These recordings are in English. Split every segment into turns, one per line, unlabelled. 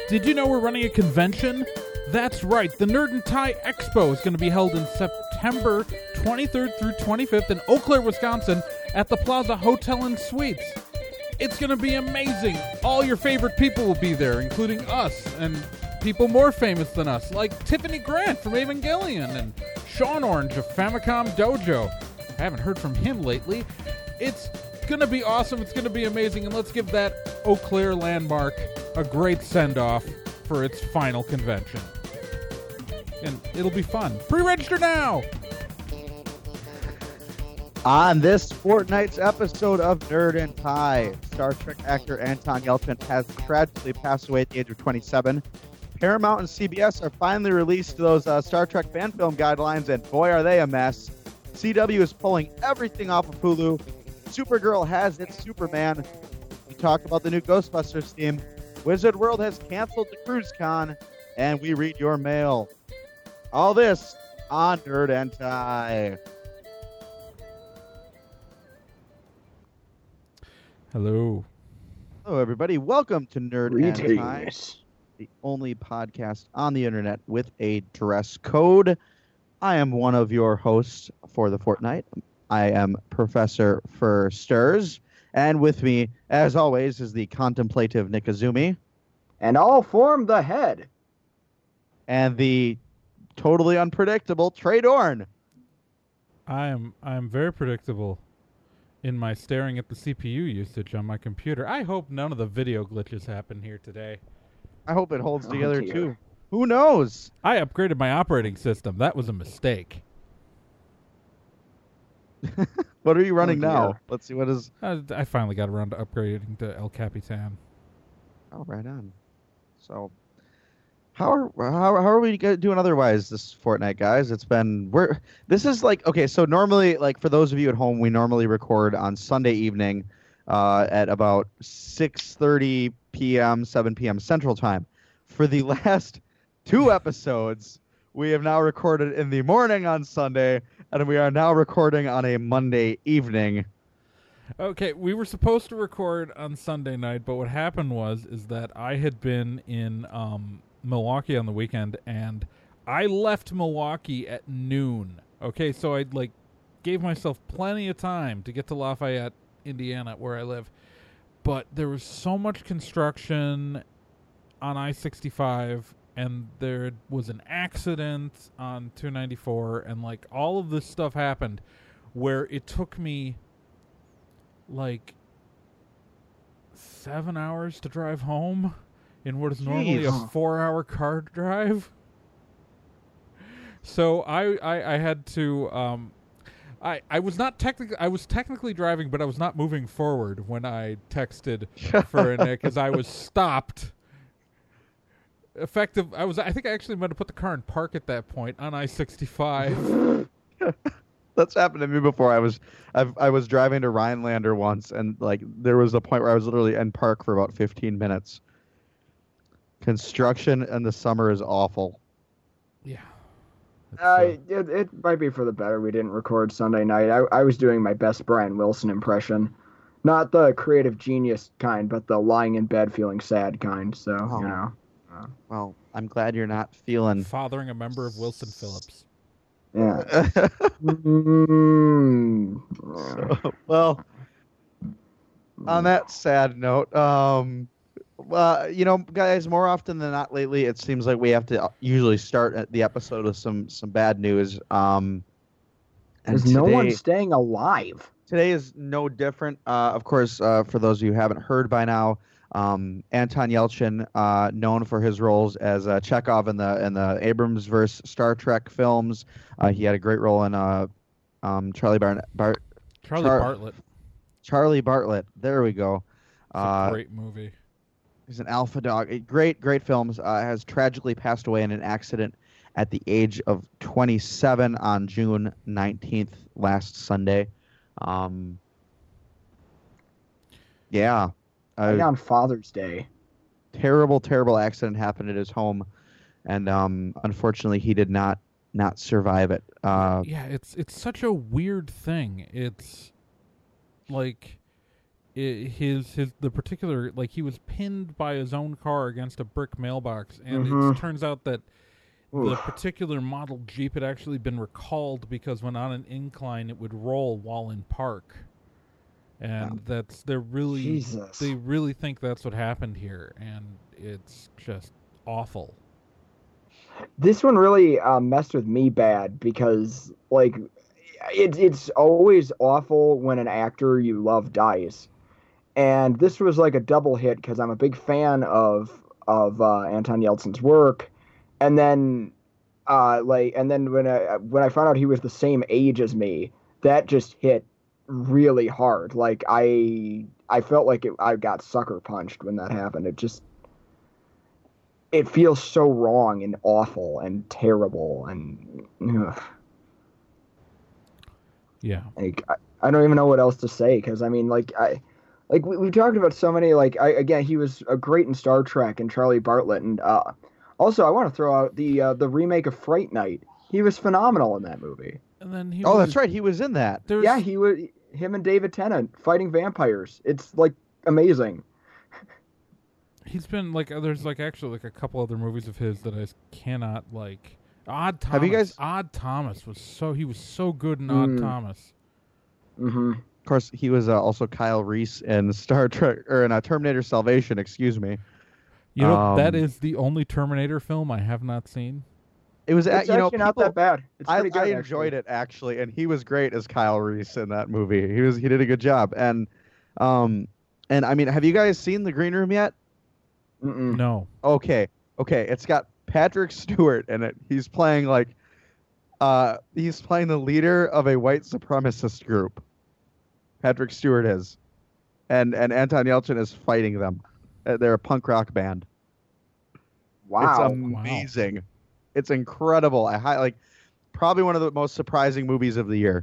Did you know we're running a convention? That's right, the Nerd and Tie Expo is going to be held in September 23rd through 25th in Eau Claire, Wisconsin at the Plaza Hotel and Suites. It's going to be amazing. All your favorite people will be there, including us and people more famous than us, like Tiffany Grant from Evangelion and Sean Orange of Famicom Dojo. I haven't heard from him lately. It's going to be awesome. It's going to be amazing. And let's give that Eau Claire landmark a great send-off for its final convention. And it'll be fun. Pre-register now!
On this fortnight's episode of Nerd and Tie, Star Trek actor Anton Yelchin has tragically passed away at the age of 27. Paramount and CBS are finally released those Star Trek fan film guidelines, and boy, are they a mess. CW is pulling everything off of Hulu. Supergirl has its Superman. We talk about the new Ghostbusters theme. Wizard World has canceled the Cruise Con, and we read your mail. All this on Nerd and Tie.
Hello.
Hello, everybody. Welcome to Nerd and Tie, the only podcast on the internet with a dress code. I am one of your hosts for the fortnight. I am Professor Fur Stirs, and with me, as always, is the contemplative Nick Azumi.
And I'll form the head.
And the totally unpredictable Trey Dorn.
I'm very predictable in my staring at the CPU usage on my computer. I hope none of the video glitches happen here today.
I hope it holds together, too. Who knows?
I upgraded my operating system. That was a mistake.
What are you running now? Let's see, what is...
I finally got around to upgrading to El Capitan.
Oh, right on. So, how are we doing otherwise this fortnight, guys? It's been... This is like... Okay, so normally, like, for those of you at home, we normally record on Sunday evening at about 6:30 p.m., 7 p.m. Central Time. For the last 2 episodes, we have now recorded in the morning on Sunday, and we are now recording on a Monday evening.
Okay, we were supposed to record on Sunday night, but what happened is that I had been in Milwaukee on the weekend, and I left Milwaukee at noon. Okay, so I gave myself plenty of time to get to Lafayette, Indiana, where I live. But there was so much construction on I-65, and there was an accident on 294, and all of this stuff happened where it took me 7 hours to drive home in what is normally a 4-hour car drive. So I had to I was technically driving, but I was not moving forward when I texted for Nick because I was stopped. I think I actually meant to put the car in park at that point on I-65.
That's happened to me before. I was driving to Rhinelander once, and there was a point where I was literally in park for about 15 minutes. Construction in the summer is awful.
Yeah.
It might be for the better we didn't record Sunday night. I was doing my best Brian Wilson impression. Not the creative genius kind, but the lying in bed feeling sad kind. So, you know.
Well, I'm glad you're not feeling...
Fathering a member of Wilson Phillips.
Yeah.
So, well, on that sad note, guys, more often than not lately, it seems like we have to usually start the episode with some bad news.
There's no one staying alive.
Today is no different. Of course, for those of you who haven't heard by now, Anton Yelchin, known for his roles as Chekhov in the Abrams-verse Star Trek films. He had a great role in Charlie Bartlett. Charlie Bartlett. There we go.
It's a great movie.
He's an alpha dog. Great films. Has tragically passed away in an accident at the age of 27 on June 19th, last Sunday. Yeah.
On Father's Day.
Terrible accident happened at his home, and unfortunately he did not survive it.
Yeah, it's such a weird thing. It's the particular, like, he was pinned by his own car against a brick mailbox, and it turns out that the particular model Jeep had actually been recalled because when on an incline it would roll while in park. And they really think that's what happened here, and it's just awful.
This one really messed with me bad because, like, it's always awful when an actor you love dies, and this was like a double hit because I'm a big fan of Anton Yelchin's work, and then when I found out he was the same age as me, that just hit really hard. Like I felt like I got sucker punched when that happened. It feels so wrong and awful and terrible and
yeah.
Like I don't even know what else to say because I mean we've talked about so many again he was great in Star Trek and Charlie Bartlett and also I want to throw out the remake of Fright Night. He was phenomenal in that movie.
And then
that's right, he was in that.
Yeah, he was. Him and David Tennant fighting vampires. It's like amazing.
He's been like there's like actually like a couple other movies of his that I cannot like. Odd Thomas.
Have you guys?
Odd Thomas he was so good in Odd Thomas.
Mm-hmm.
Of course, he was also Kyle Reese in Star Trek or in Terminator Salvation. Excuse me.
You know that is the only Terminator film I have not seen.
It was
actually not that bad. It's pretty good,
I enjoyed it actually, and he was great as Kyle Reese in that movie. He did a good job, and I mean, have you guys seen The Green Room yet?
Mm-mm.
No.
Okay. It's got Patrick Stewart in it. He's playing the leader of a white supremacist group. Patrick Stewart is, and Anton Yelchin is fighting them. They're a punk rock band.
Wow.
It's amazing. Wow. It's incredible. Probably one of the most surprising movies of the year.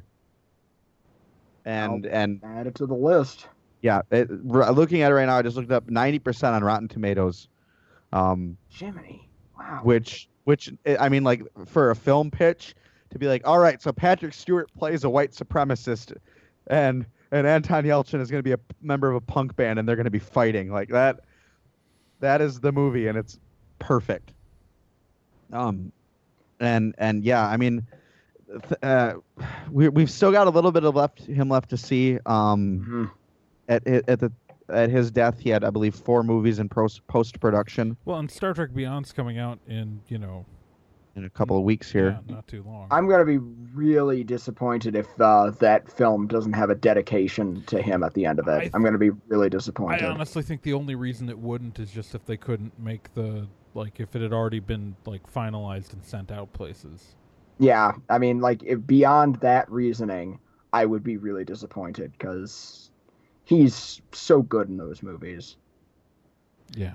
And
add it to the list.
Yeah, looking at it right now, I just looked up 90% on Rotten Tomatoes.
Jiminy, wow.
Which I mean, like for a film pitch to be like, all right, so Patrick Stewart plays a white supremacist, and Anton Yelchin is going to be a member of a punk band, and they're going to be fighting like that. That is the movie, and it's perfect. And yeah, I mean, we've still got a little bit of him left to see. At his death, he had, I believe, 4 movies in post production.
Well, and Star Trek Beyond's coming out in
a couple of weeks here.
Yeah, not too long.
I'm gonna be really disappointed if that film doesn't have a dedication to him at the end of it. I'm gonna be really disappointed.
I honestly think the only reason it wouldn't is just if they couldn't make if it had already been finalized and sent out places.
Yeah, I mean, if beyond that reasoning, I would be really disappointed because he's so good in those movies.
Yeah,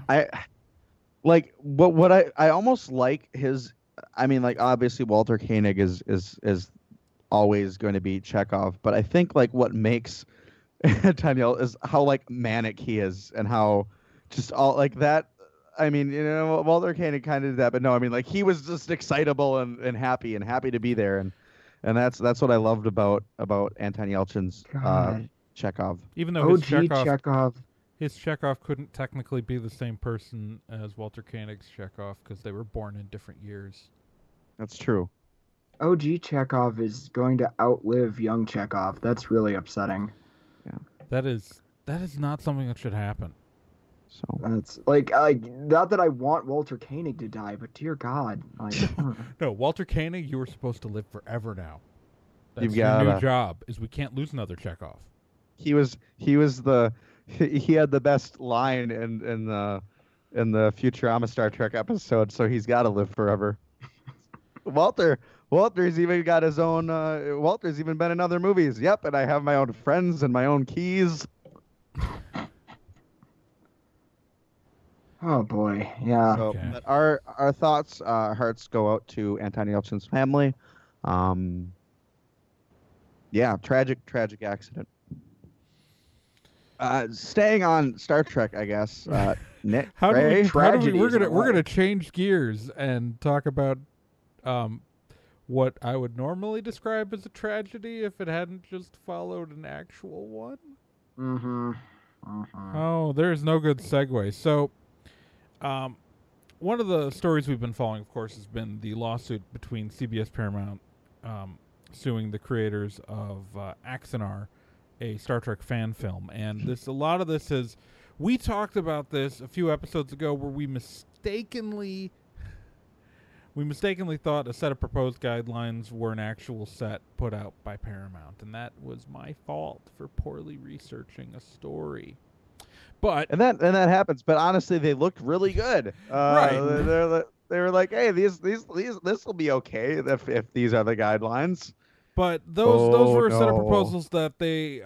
what I almost like his. I mean, obviously Walter Koenig is always going to be Chekhov, but I think what makes Daniel is how manic he is and how just all that. I mean, Walter Koenig kind of did that, but no, I mean, he was just excitable and happy to be there, and that's what I loved about Anton Yelchin's Chekhov.
Even though his Chekhov couldn't technically be the same person as Walter Koenig's Chekhov because they were born in different years.
That's true.
OG Chekhov is going to outlive young Chekhov. That's really upsetting.
Yeah,
that is not something that should happen.
So that's not that I want Walter Koenig to die, but dear God,
no, Walter Koenig, you were supposed to live forever now. That's
your
new job. Is we can't lose another Chekhov.
He had the best line in the Futurama Star Trek episode, so he's got to live forever. Walter's even got his own. Walter's even been in other movies. Yep, and I have my own friends and my own keys.
Oh boy, yeah.
So, okay. But our thoughts, hearts go out to Anton Yelchin's family. Yeah, tragic accident. Staying on Star Trek, I guess. Nick,
we're gonna change gears and talk about what I would normally describe as a tragedy if it hadn't just followed an actual one.
Mm-hmm.
Oh, there's no good segue. So, one of the stories we've been following, of course, has been the lawsuit between CBS Paramount suing the creators of Axanar, a Star Trek fan film. And a lot of this is, we talked about this a few episodes ago where we mistakenly thought a set of proposed guidelines were an actual set put out by Paramount, and that was my fault for poorly researching a story. But
and that happens. But honestly, they looked really good.
Right.
They were like, hey, this will be okay if these are the guidelines.
But those were a set of proposals that they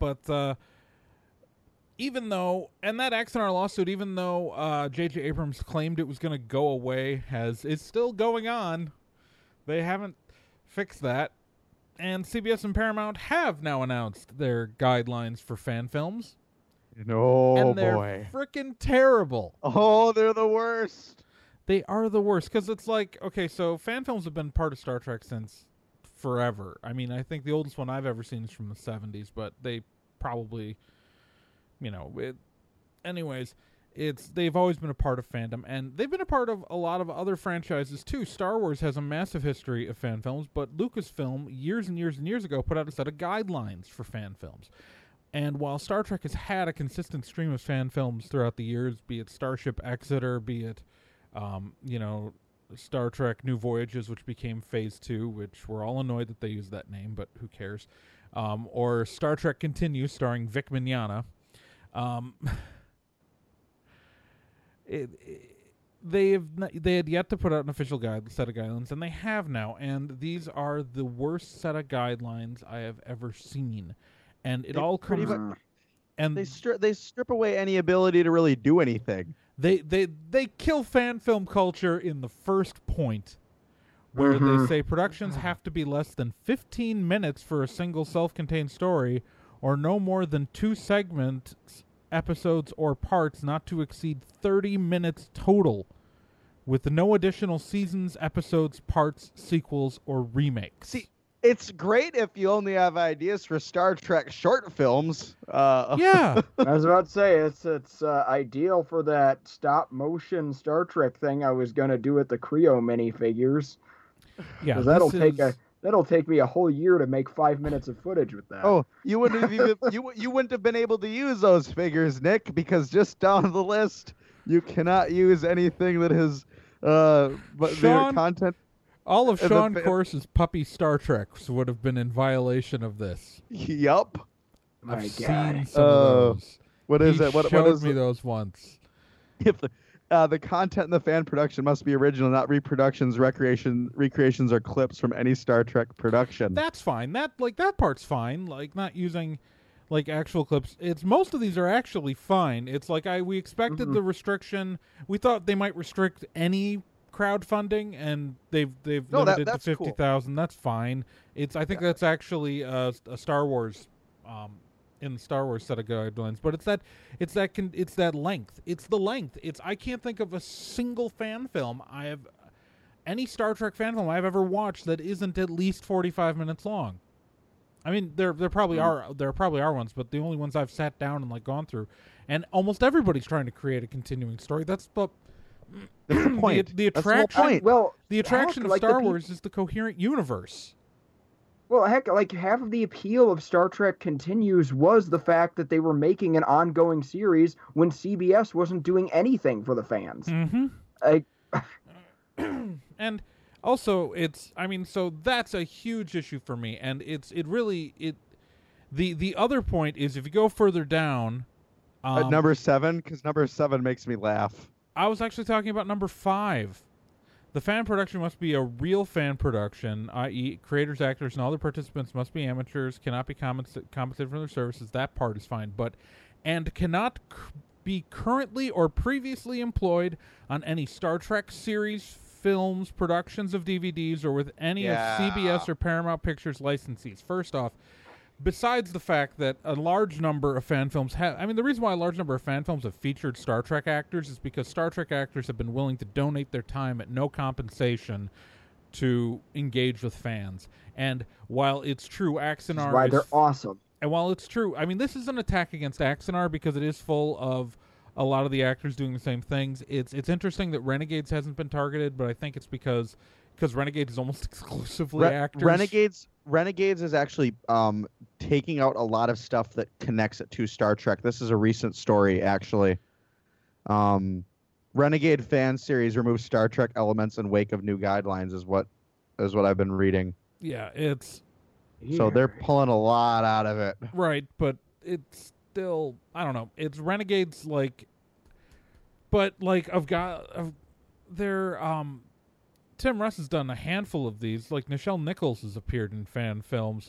even though, and that Axanar lawsuit, even though J.J. Abrams claimed it was going to go away, it's still going on. They haven't fixed that. And CBS and Paramount have now announced their guidelines for fan films.
And
they're freaking terrible.
Oh, they're the worst.
They are the worst, because it's like, okay, so fan films have been part of Star Trek since forever. I mean, I think the oldest one I've ever seen is from the 70s, but they probably... they've always been a part of fandom, and they've been a part of a lot of other franchises too. Star Wars has a massive history of fan films, but Lucasfilm years and years and years ago put out a set of guidelines for fan films. And while Star Trek has had a consistent stream of fan films throughout the years, be it Starship Exeter, be it Star Trek New Voyages, which became Phase 2, which we're all annoyed that they used that name, but who cares, or Star Trek Continues starring Vic Mignogna. They had yet to put out an official set of guidelines, and they have now, and these are the worst set of guidelines I have ever seen. And it all comes, and
they strip away any ability to really do anything.
They kill fan film culture in the first point, where they say productions have to be less than 15 minutes for a single self-contained story, or no more than 2 segments, episodes, or parts not to exceed 30 minutes total, with no additional seasons, episodes, parts, sequels, or remakes.
See, it's great if you only have ideas for Star Trek short films.
Yeah.
I was about to say, it's ideal for that stop-motion Star Trek thing I was going to do with the Creo minifigures.
Yeah,
That'll take me a whole year to make 5 minutes of footage with that.
Oh, you wouldn't have you wouldn't have been able to use those figures, Nick, because just down the list, you cannot use anything that has their content.
All of Sean Corse's puppy Star Treks would have been in violation of this.
Yup.
I've seen some of those.
What is it? What
showed me those once.
If the content in the fan production must be original, not reproductions, recreations, or clips from any Star Trek production.
That's fine. That part's fine. Like, not using actual clips. Most of these are actually fine. It's like we expected the restriction. We thought they might restrict any crowdfunding, and they've limited to 50,000. Cool. That's fine. I think that's actually a Star Wars. In the Star Wars set of guidelines, but it's that length. It's the length. I can't think of a single fan film any Star Trek fan film I've ever watched that isn't at least 45 minutes long. I mean, there probably are ones, but the only ones I've sat down and gone through, and almost everybody's trying to create a continuing story. That's the point. The attraction. The attraction of Star Wars is the coherent universe.
Well, heck, half of the appeal of Star Trek Continues was the fact that they were making an ongoing series when CBS wasn't doing anything for the fans.
Mm-hmm. And also, so that's a huge issue for me, and the other point is, if you go further down,
at number 7, because number 7 makes me laugh.
I was actually talking about number 5. The fan production must be a real fan production, i.e. creators, actors, and all the participants must be amateurs, cannot be compensated for their services. That part is fine. And cannot be currently or previously employed on any Star Trek series, films, productions of DVDs, or with any of CBS or Paramount Pictures licensees. First off, besides the fact that a large number of fan films the reason why a large number of fan films have featured Star Trek actors is because Star Trek actors have been willing to donate their time at no compensation to engage with fans. And while it's true, Axanar
they're awesome.
And while it's true, I mean, this is an attack against Axanar because it is full of a lot of the actors doing the same things. It's interesting that Renegades hasn't been targeted, but I think it's because Renegades is almost exclusively actors.
Renegades is actually taking out a lot of stuff that connects it to Star Trek. This is a recent story, actually. Renegade fan series removes Star Trek elements in wake of new guidelines is what I've been reading.
Yeah, it's...
So they're pulling a lot out of it.
Right, but it's still... I don't know. It's Renegades, like... But, like, Tim Russ has done a handful of these. Like, Nichelle Nichols has appeared in fan films.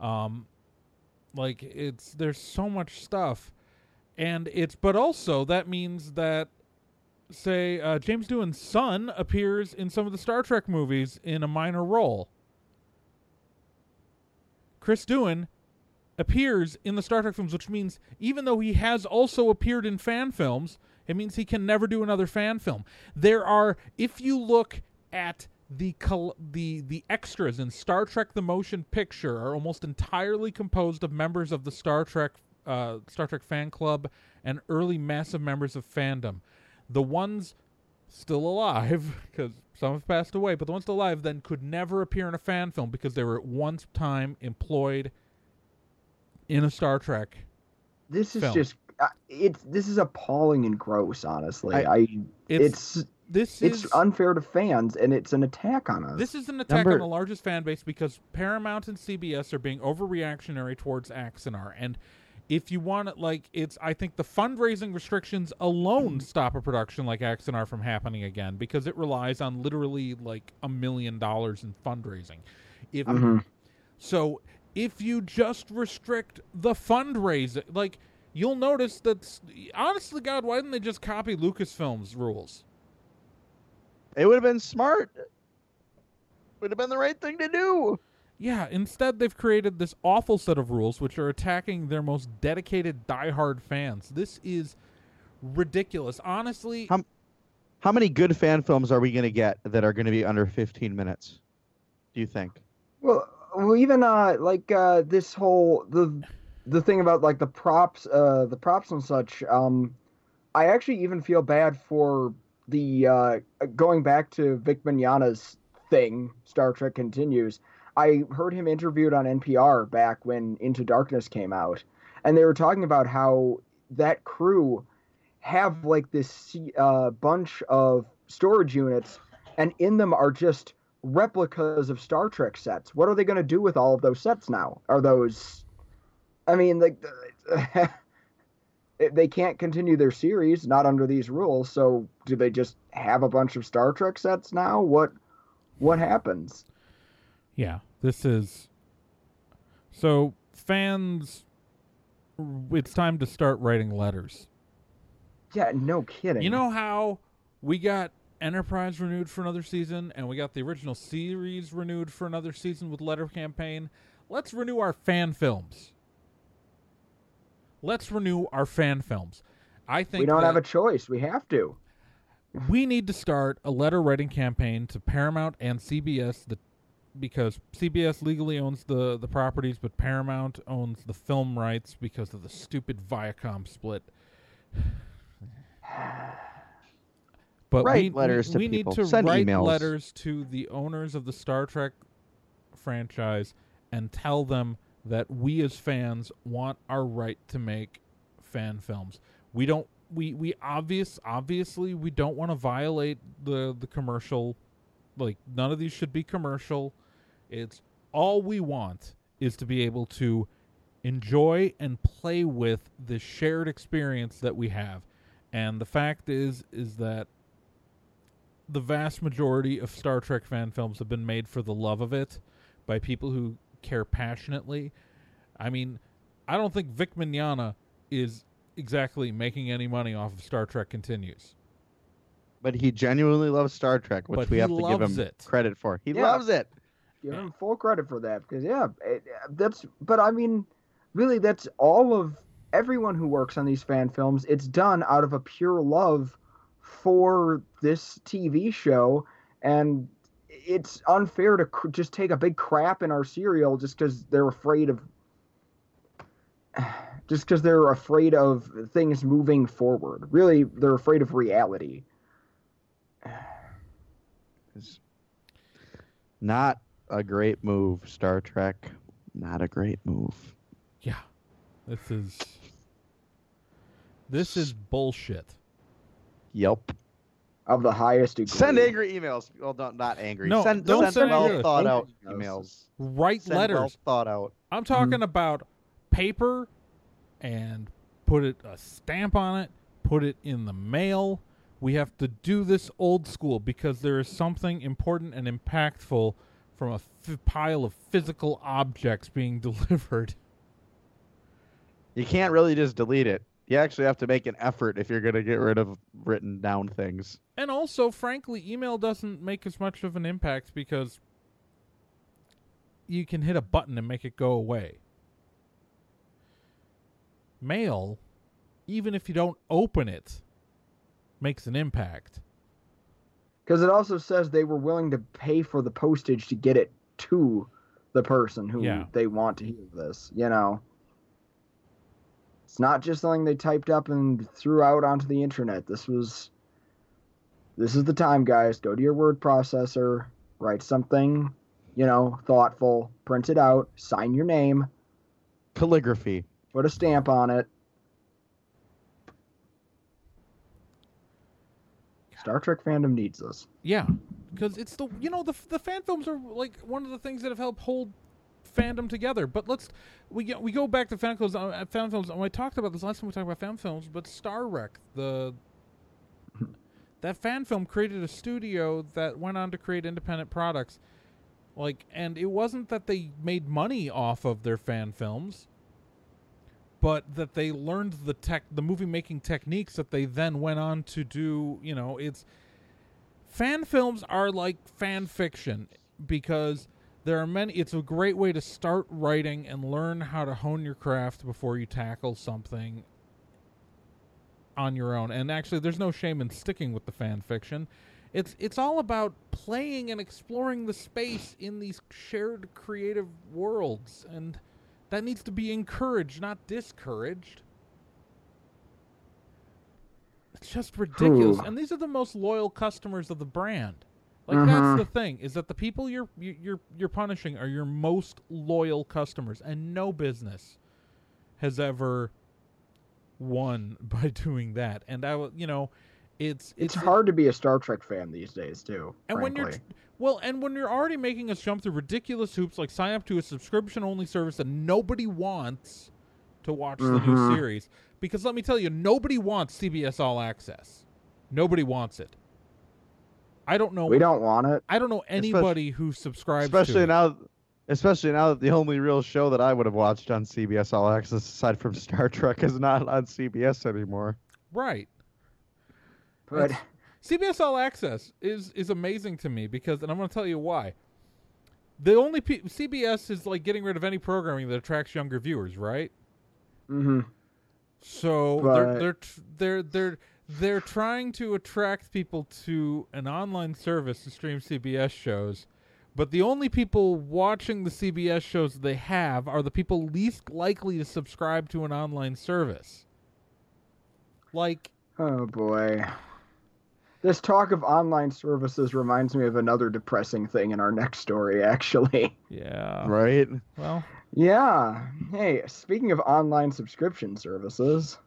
There's so much stuff. But also, that means that, say, James Doohan's son appears in some of the Star Trek movies in a minor role. Chris Doohan appears in the Star Trek films, which means even though he has also appeared in fan films, it means he can never do another fan film. If you look at the extras in Star Trek the Motion Picture, are almost entirely composed of members of the Star Trek fan club and early massive members of fandom. The ones still alive, because some have passed away, but the ones still alive then could never appear in a fan film because they were at one time employed in a Star Trek
This is
film.
just this is appalling and gross, honestly.
It's
unfair to fans, and it's an attack on us.
This is an attack on the largest fan base because Paramount and CBS are being overreactionary towards Axanar. And if you want it, I think the fundraising restrictions alone stop a production like Axanar from happening again because it relies on literally like $1 million in fundraising. So if you just restrict the fundraising, you'll notice that, honestly, God, why didn't they just copy Lucasfilm's rules?
It would have been smart. Would have been the right thing to do.
Yeah, instead they've created this awful set of rules which are attacking their most dedicated, diehard fans. This is ridiculous. Honestly...
How many good fan films are we going to get that are going to be under 15 minutes, do you think?
Well, even this whole... The thing about the props and such, I actually even feel bad for the going back to Vic Mignogna's thing, Star Trek Continues. I heard him interviewed on NPR back when Into Darkness came out, and they were talking about how that crew have this bunch of storage units, and in them are just replicas of Star Trek sets. What are they going to do with all of those sets now? Are those... I mean, they can't continue their series, not under these rules, so do they just have a bunch of Star Trek sets now? What happens?
Yeah, this is... So, fans, it's time to start writing letters.
Yeah, no kidding.
You know how we got Enterprise renewed for another season, and we got the original series renewed for another season with letter campaign? Let's renew our fan films. Let's renew our fan films. I think
we don't have a choice. We have to.
We need to start a letter writing campaign to Paramount and CBS because CBS legally owns the properties, but Paramount owns the film rights because of the stupid Viacom split. But
write letters to
we
people.
Need to
Send
write
emails.
letters to the owners of the Star Trek franchise and tell them that we as fans want our right to make fan films. We don't. We obviously we don't want to violate the commercial. None of these should be commercial. It's all we want is to be able to enjoy and play with the shared experience that we have. And the fact is that the vast majority of Star Trek fan films have been made for the love of it by people who care passionately. I mean, I don't think Vic Mignogna is exactly making any money off of Star Trek Continues.
But he genuinely loves Star Trek, which we have to give him credit for. He loves it.
Give him full credit for that because but I mean, really, that's all of everyone who works on these fan films. It's done out of a pure love for this TV show, and it's unfair to just take a big crap in our cereal just because they're afraid of just because they're afraid of things moving forward. Really, they're afraid of reality.
It's not a great move, Star Trek. Not a great move.
Yeah. This is bullshit.
Yep.
Of the highest degree.
Send angry emails. Well, not angry.
No,
send
don't send
well
angry.
thought out
Angry
emails.
Write
Send
letters.
well thought out.
I'm talking about paper and put a stamp on it, put it in the mail. We have to do this old school because there is something important and impactful from a pile of physical objects being delivered.
You can't really just delete it. You actually have to make an effort if you're going to get rid of written down things.
And also, frankly, email doesn't make as much of an impact because you can hit a button and make it go away. Mail, even if you don't open it, makes an impact.
Because it also says they were willing to pay for the postage to get it to the person who they want to hear this, you know. It's not just something they typed up and threw out onto the internet. This is the time, guys. Go to your word processor, write something, you know, thoughtful, print it out, sign your name.
Calligraphy.
Put a stamp on it. Star Trek fandom needs this.
Yeah, because it's the fan films are like one of the things that have helped hold fandom together. But we go back to fan films. And I talked about this last time we talked about fan films, but Star Wreck, that fan film created a studio that went on to create independent products. And it wasn't that they made money off of their fan films, but that they learned the movie making techniques that they then went on to do. You know, fan films are like fan fiction because there are many. It's a great way to start writing and learn how to hone your craft before you tackle something on your own. And actually, there's no shame in sticking with the fan fiction. It's all about playing and exploring the space in these shared creative worlds, and that needs to be encouraged, not discouraged. It's just ridiculous. And these are the most loyal customers of the brand. That's the thing, is that the people you're punishing are your most loyal customers, and no business has ever won by doing that. And it's
hard to be a Star Trek fan these days too.
And
frankly.
when you're already making us jump through ridiculous hoops, like sign up to a subscription-only service that nobody wants to watch the new series, because let me tell you, nobody wants CBS All Access. Nobody wants it. I don't know.
We don't want it.
I don't know anybody who subscribes to it.
Especially now that the only real show that I would have watched on CBS All Access, aside from Star Trek, is not on CBS anymore.
Right.
But
CBS All Access is amazing to me because, and I'm going to tell you why. The only CBS is like getting rid of any programming that attracts younger viewers, right?
Mm-hmm.
So they're trying to attract people to an online service to stream CBS shows, but the only people watching the CBS shows they have are the people least likely to subscribe to an online service.
Oh boy. This talk of online services reminds me of another depressing thing in our next story, actually.
Yeah.
Right?
Well.
Yeah. Hey, speaking of online subscription services.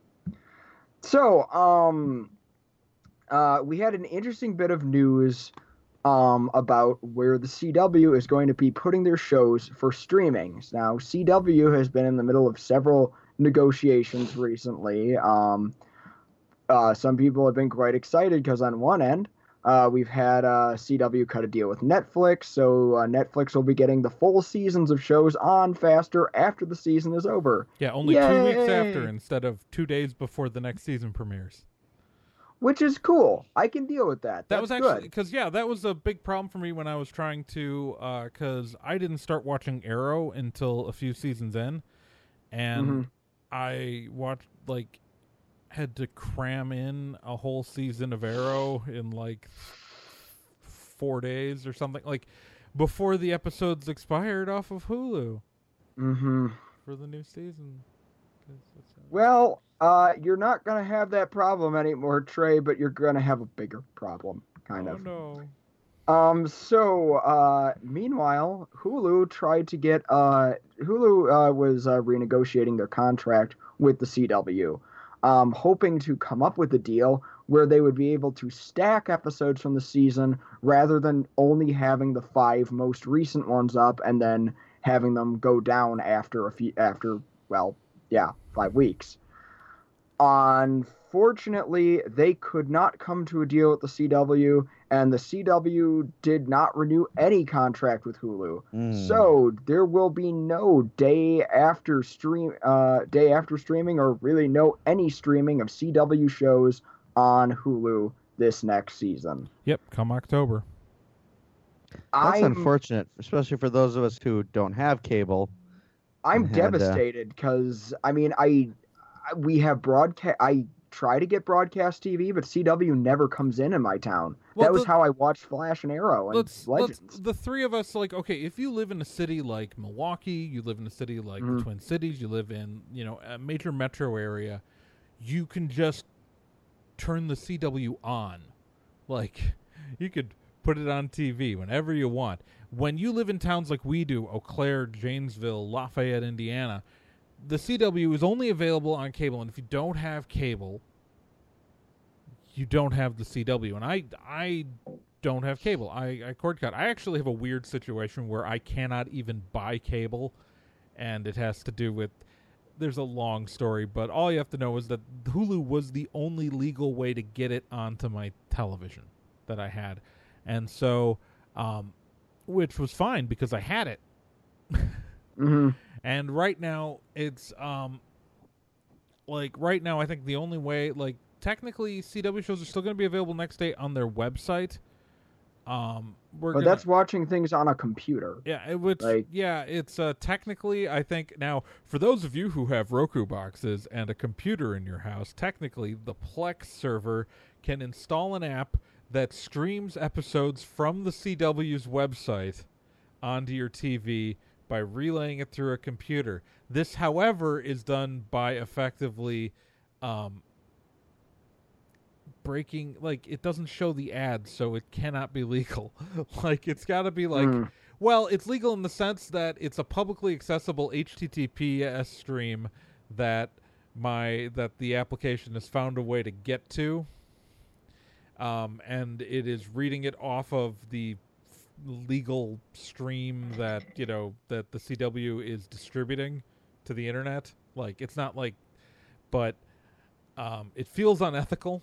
So, we had an interesting bit of news about where the CW is going to be putting their shows for streaming. Now, CW has been in the middle of several negotiations recently. Some people have been quite excited because on one end, we've had CW cut a deal with Netflix, so Netflix will be getting the full seasons of shows on faster after the season is over.
Yeah, only
Yay!
2 weeks after instead of 2 days before the next season premieres.
Which is cool. I can deal with that.
That
That's
was actually,
good.
because, that was a big problem for me when I was trying to, because I didn't start watching Arrow until a few seasons in, and I watched, had to cram in a whole season of Arrow in 4 days or something, before the episodes expired off of Hulu for the new season.
Well, you're not going to have that problem anymore, Trey, but you're going to have a bigger problem, kind of.
Oh,
no. Meanwhile, Hulu tried to get, Hulu was renegotiating their contract with the CW, hoping to come up with a deal where they would be able to stack episodes from the season rather than only having the 5 most recent ones up and then having them go down after 5 weeks. Unfortunately, they could not come to a deal with the CW, and the CW did not renew any contract with Hulu. So there will be no day after streaming, or really no any streaming of CW shows on Hulu this next season.
Yep, come October.
That's unfortunate, especially for those of us who don't have cable.
I'm devastated because we have broadcast. I try to get broadcast TV, but CW never comes in my town.
Well,
that was how I watched Flash and Arrow and Legends.
The three of us, okay, if you live in a city like Milwaukee, you live in a city like the Twin Cities, you live in, a major metro area, you can just turn the CW on. You could put it on TV whenever you want. When you live in towns like we do, Eau Claire, Janesville, Lafayette, Indiana, the CW is only available on cable, and if you don't have cable, you don't have the CW. And I don't have cable. I cord cut. I actually have a weird situation where I cannot even buy cable, and it has to do with, there's a long story, but all you have to know is that Hulu was the only legal way to get it onto my television that I had. And so, which was fine because I had it. And right now, it's, right now, I think the only way, technically, CW shows are still going to be available next day on their website.
That's watching things on a computer.
Yeah, it's technically, I think, now, for those of you who have Roku boxes and a computer in your house, technically, the Plex server can install an app that streams episodes from the CW's website onto your TV by relaying it through a computer. This, however, is done by effectively breaking, it doesn't show the ads, so it cannot be legal. It's got to be well, it's legal in the sense that it's a publicly accessible HTTPS stream that the application has found a way to get to, and it is reading it off of the legal stream that that the CW is distributing to the internet. It's not but it feels unethical.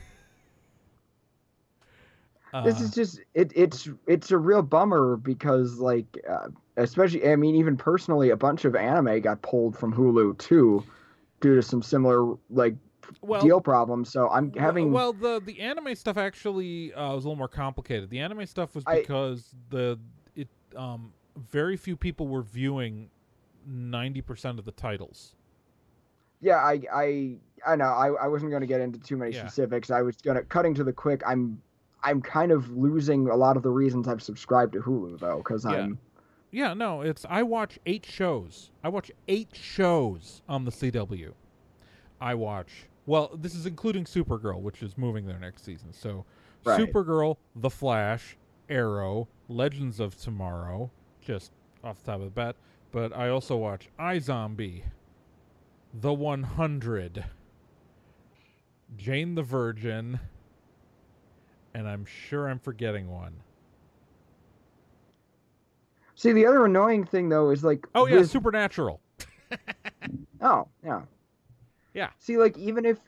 This is just it's a real bummer because especially even personally, a bunch of anime got pulled from Hulu too due to some similar deal problems. So I'm having
the anime stuff actually was a little more complicated. The anime stuff was because very few people were viewing 90% of the titles.
Yeah, I know. I wasn't going to get into too many specifics. I was cutting to the quick. I'm kind of losing a lot of the reasons I've subscribed to Hulu though, because
I watch 8 shows. I watch 8 shows on the CW. This is including Supergirl, which is moving there next season. So, right. Supergirl, The Flash, Arrow, Legends of Tomorrow, just off the top of the bat. But I also watch iZombie, The 100, Jane the Virgin, and I'm sure I'm forgetting one.
See, the other annoying thing, though, is
Supernatural.
Oh, yeah.
Yeah.
See, even if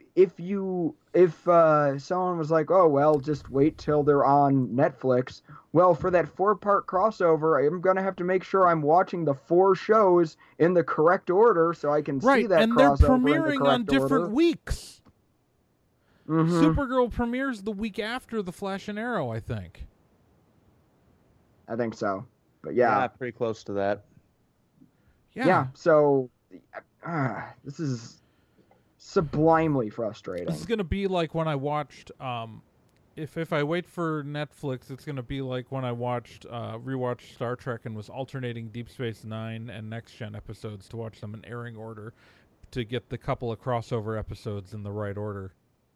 someone was like, oh, well, just wait till they're on Netflix. Well, for that 4-part crossover, I'm going to have to make sure I'm watching the 4 shows in the correct order so I can see that crossover in the correct order.
Right, and they're premiering on different weeks. Supergirl premieres the week after The Flash and Arrow, I think.
I think so. But yeah.
Pretty close to that.
Yeah, so this is sublimely frustrating.
This is going to be like when I watched, if I wait for Netflix, it's going to be like when I rewatched Star Trek and was alternating Deep Space Nine and Next Gen episodes to watch them in airing order. to get the couple of crossover episodes in the right order.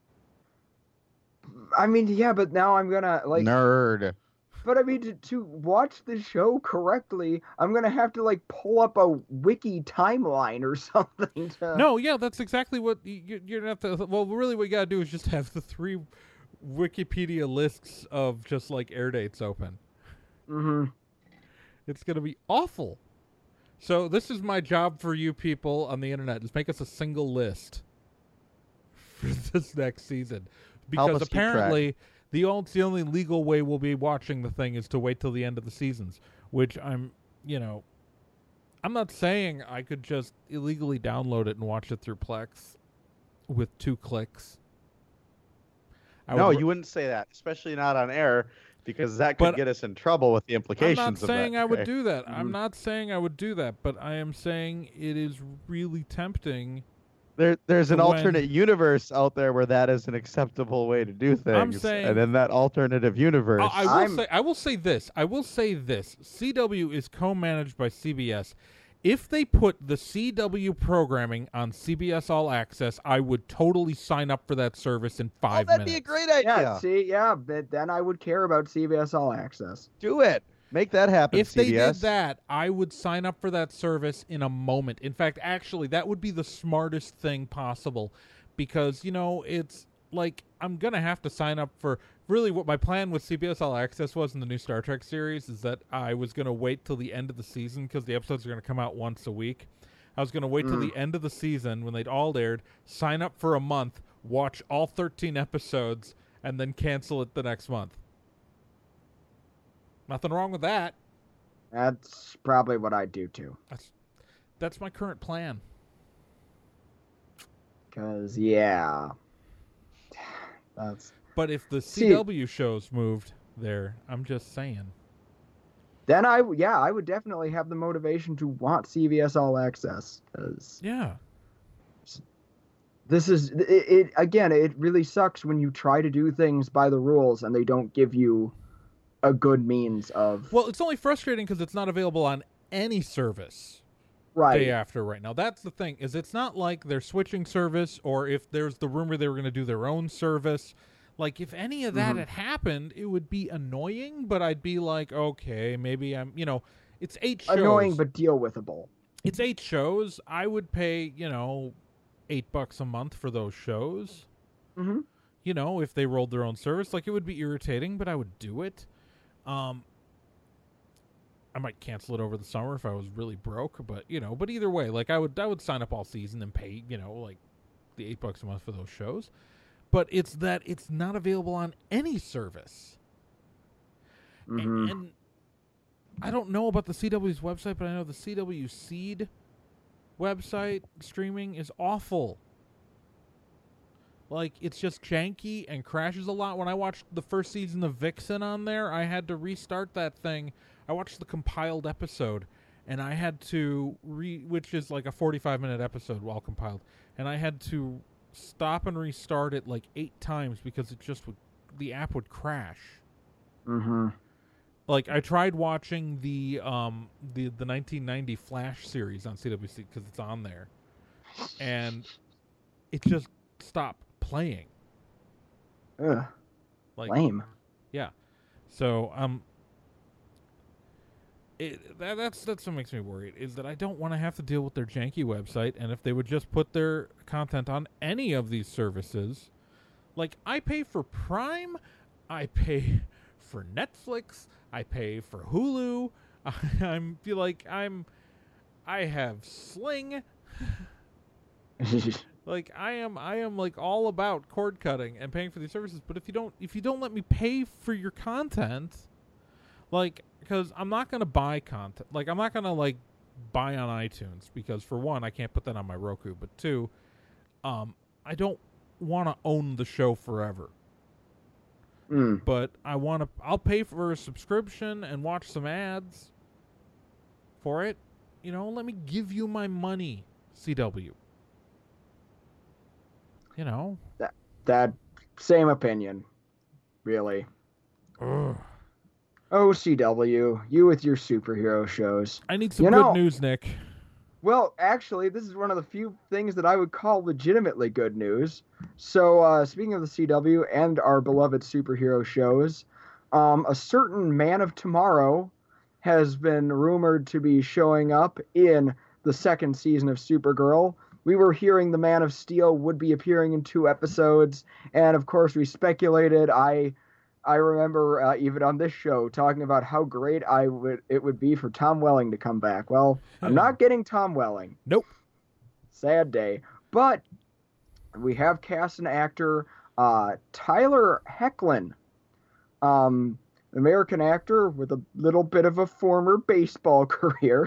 I mean, yeah, but now I'm gonna
Nerd.
But I mean, to watch the show correctly, I'm gonna have to pull up a wiki timeline or something.
No, yeah, that's exactly what you're gonna have to. Well, really, what you gotta do is just have the 3 Wikipedia lists of just air dates open.
Mm-hmm.
It's gonna be awful. So this is my job for you people on the internet: is make us a single list for this next season, because apparently the only legal way we'll be watching the thing is to wait till the end of the seasons, which I'm not saying I could just illegally download it and watch it through Plex with 2 clicks.
No, you wouldn't say that, especially not on air, because that could get us in trouble with the implications of that.
I'm not saying I would do that.
Mm-hmm.
I'm not saying I would do that, but I am saying it is really tempting.
There's an alternate universe out there where that is an acceptable way to do things.
I'm saying,
and in that alternative universe,
I will say this. CW is co-managed by CBS. If they put the CW programming on CBS All Access, I would totally sign up for that service in 5 minutes.
That'd be a great idea.
But then I would care about CBS All Access.
Do it. Make that happen,
If
CBS.
they did that, I would sign up for that service in a moment. In fact, actually, that would be the smartest thing possible, because, it's I'm going to have to sign up for... Really, what my plan with CBS All Access was in the new Star Trek series is that I was going to wait till the end of the season, because the episodes are going to come out once a week. I was going to wait till the end of the season, when they'd all aired, sign up for a month, watch all 13 episodes, and then cancel it the next month. Nothing wrong with that.
That's probably what I'd do too.
That's my current plan.
Because that's.
But if the CW shows moved there, I'm just saying.
Then I would definitely have the motivation to want CBS All Access. This is it again. It really sucks when you try to do things by the rules and they don't give you a good means of...
Well, it's only frustrating because it's not available on any service day after right now. That's the thing, is it's not like they're switching service, or if there's the rumor they were going to do their own service. If any of that had happened, it would be annoying, but I'd be like, okay, maybe I'm, it's 8 shows.
Annoying, but deal-withable.
It's 8 shows. I would pay, $8 a month for those shows.
Mm-hmm.
If they rolled their own service, it would be irritating, but I would do it. I might cancel it over the summer if I was really broke, but either way, I would sign up all season and pay, the $8 a month for those shows. But it's that it's not available on any service.
Mm-hmm.
And I don't know about the CW's website, but I know the CW Seed website streaming is awful. It's just janky and crashes a lot. When I watched the first season of Vixen on there, I had to restart that thing. I watched the compiled episode, and I had to which is a 45-minute episode while compiled, and I had to stop and restart it 8 times because it just the app would crash.
Mm-hmm.
I tried watching the 1990 Flash series on CWC because it's on there, and it just stopped playing.
Ugh. Lame.
Yeah. So that's what makes me worried, is that I don't want to have to deal with their janky website, and if they would just put their content on any of these services, I pay for Prime, I pay for Netflix, I pay for Hulu, I have Sling. I am all about cord cutting and paying for these services, but if you don't let me pay for your content, because I'm not going to buy content. I'm not going to buy on iTunes, because for one, I can't put that on my Roku, but 2, I don't want to own the show forever. But I'll pay for a subscription and watch some ads for it. Let me give you my money, CW.
That same opinion, really.
Ugh.
Oh, CW, you with your superhero shows.
I need some good news, Nick.
Well, actually, this is one of the few things that I would call legitimately good news. So, speaking of the CW and our beloved superhero shows, a certain Man of Tomorrow has been rumored to be showing up in the second season of Supergirl. We were hearing the Man of Steel would be appearing in 2 episodes, and of course we speculated. I remember even on this show talking about how great it would be for Tom Welling to come back. Well, I'm not getting Tom Welling.
Nope.
Sad day. But we have cast an actor, Tyler Hoechlin, American actor with a little bit of a former baseball career,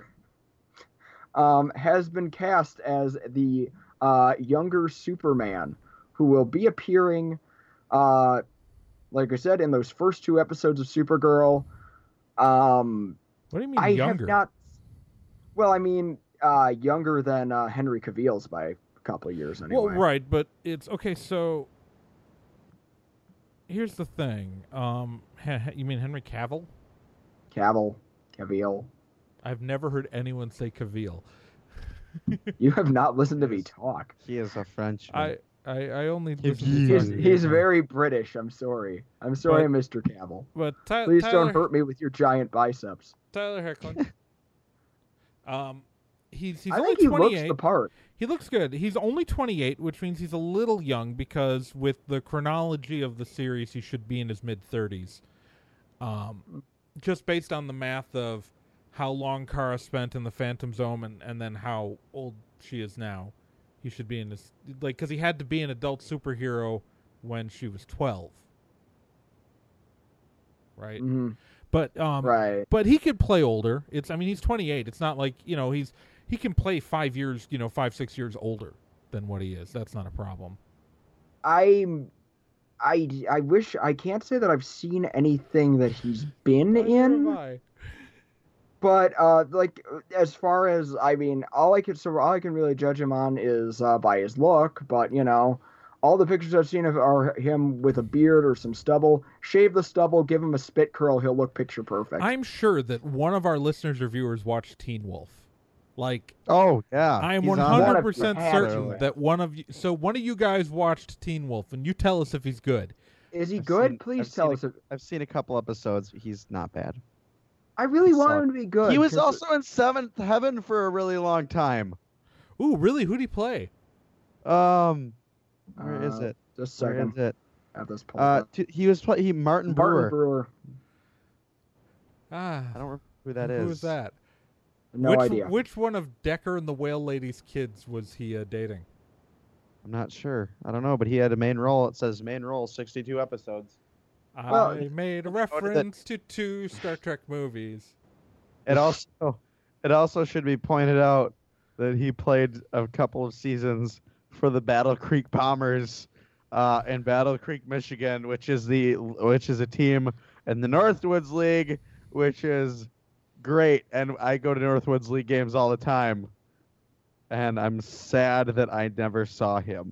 has been cast as the younger Superman, who will be appearing, like I said, in those first 2 episodes of Supergirl.
What do you mean younger?
Have not. Well, I mean, younger than Henry Cavill's by a couple of years anyway.
Well, right, but it's okay. So here's the thing. You mean Henry Cavill?
Cavill.
I've never heard anyone say Cavill.
You have not listened to me talk.
He is a Frenchman.
I only
He's very British. I'm sorry, Mr. Cavill.
But
please don't hurt me with your giant biceps.
Tyler Hoechlin. He's
I
only
think he
28.
looks the part.
He looks good. He's only 28, which means he's a little young because with the chronology of the series, he should be in his mid-30s. Just based on the math of how long Kara spent in the Phantom Zone and then how old she is now. He should be in this, because he had to be an adult superhero when she was 12. Right?
Mm-hmm.
But
right.
But he could play older. He's 28. It's not like, he can play 5 years, 5-6 years older than what he is. That's not a problem.
I wish I can't say that I've seen anything that he's been in. But as far as all I can really judge him on is by his look. But all the pictures I've seen are him with a beard or some stubble. Shave the stubble, give him a spit curl, he'll look picture perfect.
I'm sure that one of our listeners or viewers watched Teen Wolf.
Oh yeah,
I am 100% certain that one of you guys watched Teen Wolf, and you tell us if he's good.
Is he good? Please tell us.
I've seen a couple episodes. He's not bad.
I really want him to be good.
He was also in Seventh Heaven for a really long time.
Ooh, really? Who'd he play?
Where is it?
Just a second.
Where is it?
At this point.
He Martin Brewer.
I
don't remember who that is.
Who is that?
No idea.
Which one of Decker and the Whale Lady's kids was he dating?
I'm not sure. I don't know, but he had a main role. It says main role, 62 episodes.
I made a reference to 2 Star Trek movies.
It also should be pointed out that he played a couple of seasons for the Battle Creek Bombers in Battle Creek, Michigan, which is a team in the Northwoods League, which is great. And I go to Northwoods League games all the time, and I'm sad that I never saw him.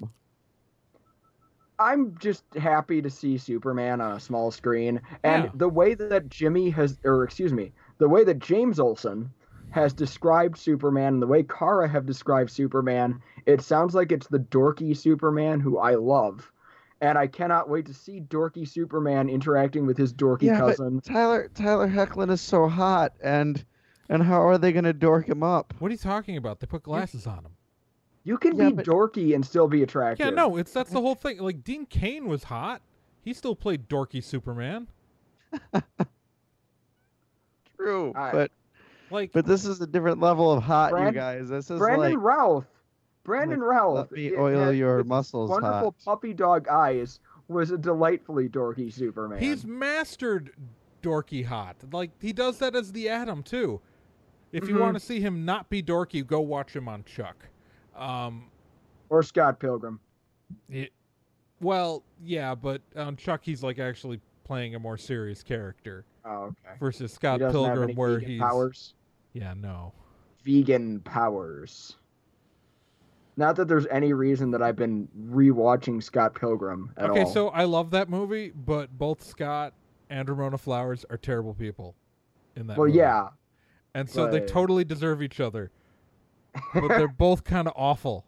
I'm just happy to see Superman on a small screen, and the way that the way that James Olsen has described Superman and the way Kara have described Superman, it sounds like it's the dorky Superman who I love. And I cannot wait to see dorky Superman interacting with his dorky cousin.
But Tyler Hoechlin is so hot, and how are they going to dork him up?
What are you talking about? They put glasses on him.
You can be dorky and still be attractive.
Yeah, no, that's the whole thing. Like, Dean Cain was hot. He still played dorky Superman.
True, but this is a different level of hot, you guys. This is
Brandon Routh.
Let me oil your muscles.
Wonderful puppy dog eyes was a delightfully dorky Superman.
He's mastered dorky hot. Like, he does that as the Atom too. If you want to see him not be dorky, go watch him on Chuck.
Or Scott Pilgrim.
But on Chuck he's actually playing a more serious character.
Oh, okay.
Versus Scott Pilgrim, where he's
powers.
Yeah, no.
Vegan powers. Not that there's any reason that I've been rewatching Scott Pilgrim at all.
Okay, so I love that movie, but both Scott and Ramona Flowers are terrible people in that movie.
Yeah.
And so they totally deserve each other. but they're both kind of awful.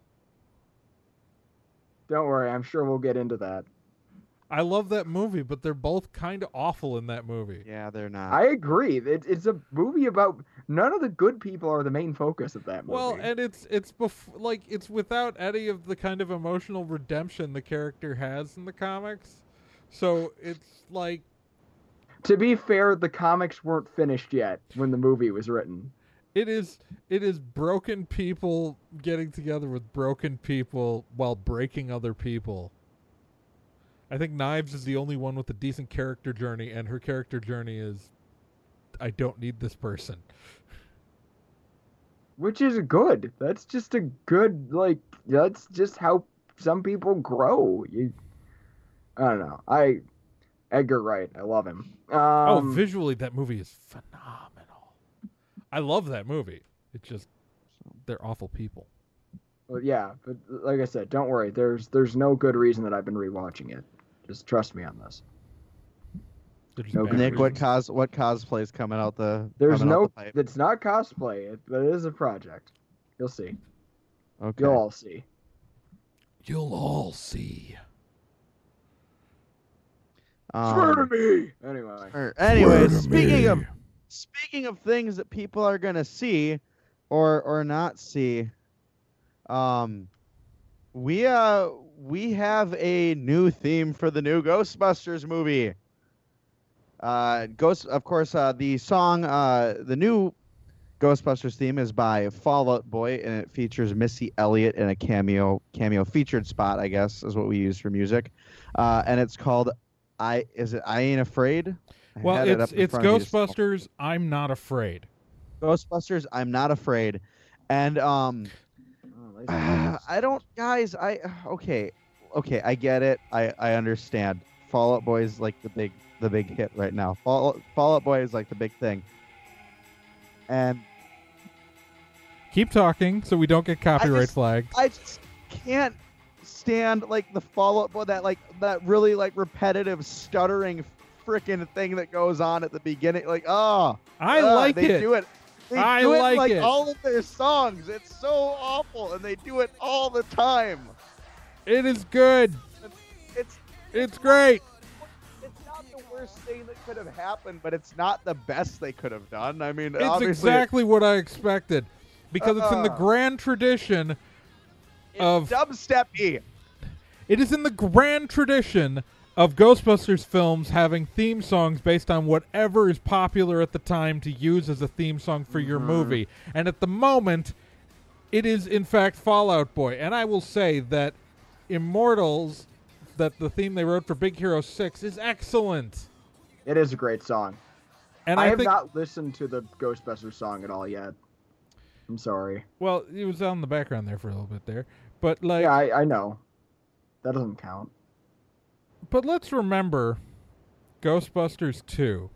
Don't worry, I'm sure we'll get into that.
I love that movie, but they're both kind of awful in that movie.
Yeah, they're not.
I agree. It's a movie about none of the good people are the main focus of that movie.
Well, and it's without any of the kind of emotional redemption the character has in the comics. So it's like,
to be fair, the comics weren't finished yet when the movie was written.
It is broken people getting together with broken people while breaking other people. I think Knives is the only one with a decent character journey, and her character journey is, I don't need this person.
Which is good. That's just a good, that's just how some people grow. I don't know. Edgar Wright, I love him.
Visually, that movie is phenomenal. I love that movie. It's just, they're awful people.
Well, yeah, but like I said, don't worry. There's no good reason that I've been rewatching it. Just trust me on this.
No, Nick, what cosplay is coming out the?
There's
coming
no.
out the pipe?
It's not cosplay, but it is a project. You'll see.
Okay.
You'll all see.
You'll all see.
Swear to me.
Anyway, speaking of things that people are gonna see, or not see, we have a new theme for the new Ghostbusters movie. The song, the new Ghostbusters theme is by Fall Out Boy, and it features Missy Elliott in a cameo featured spot, I guess, is what we use for music. And it's called I Ain't Afraid?
Well, it's Ghostbusters, I'm Not Afraid.
Ghostbusters, I'm Not Afraid. And I don't, guys. Okay, I get it. I understand. Fall Out Boy is like the big hit right now. Fall Out Boy is like the big thing. And
keep talking so we don't get copyright flagged.
I just can't stand like the Fall Out Boy, that really like repetitive stuttering freaking thing that goes on at the beginning. Like,
like
they
it.
do it.
I like it.
All of their songs. It's so awful, and they do it all the time.
It is good. It's great.
It's not the worst thing that could have happened, but it's not the best they could have done. I mean,
it's exactly what I expected, because it's in the grand tradition of
dubstep-y.
It is in the grand tradition of Ghostbusters films having theme songs based on whatever is popular at the time to use as a theme song for your movie. And at the moment, it is in fact Fall Out Boy. And I will say that Immortals, that the theme they wrote for Big Hero 6, is excellent.
It is a great song.
And
I have not listened to the Ghostbusters song at all yet. I'm sorry.
Well, it was on the background there for a little bit there. But like,
yeah, I know. That doesn't count.
But let's remember Ghostbusters 2.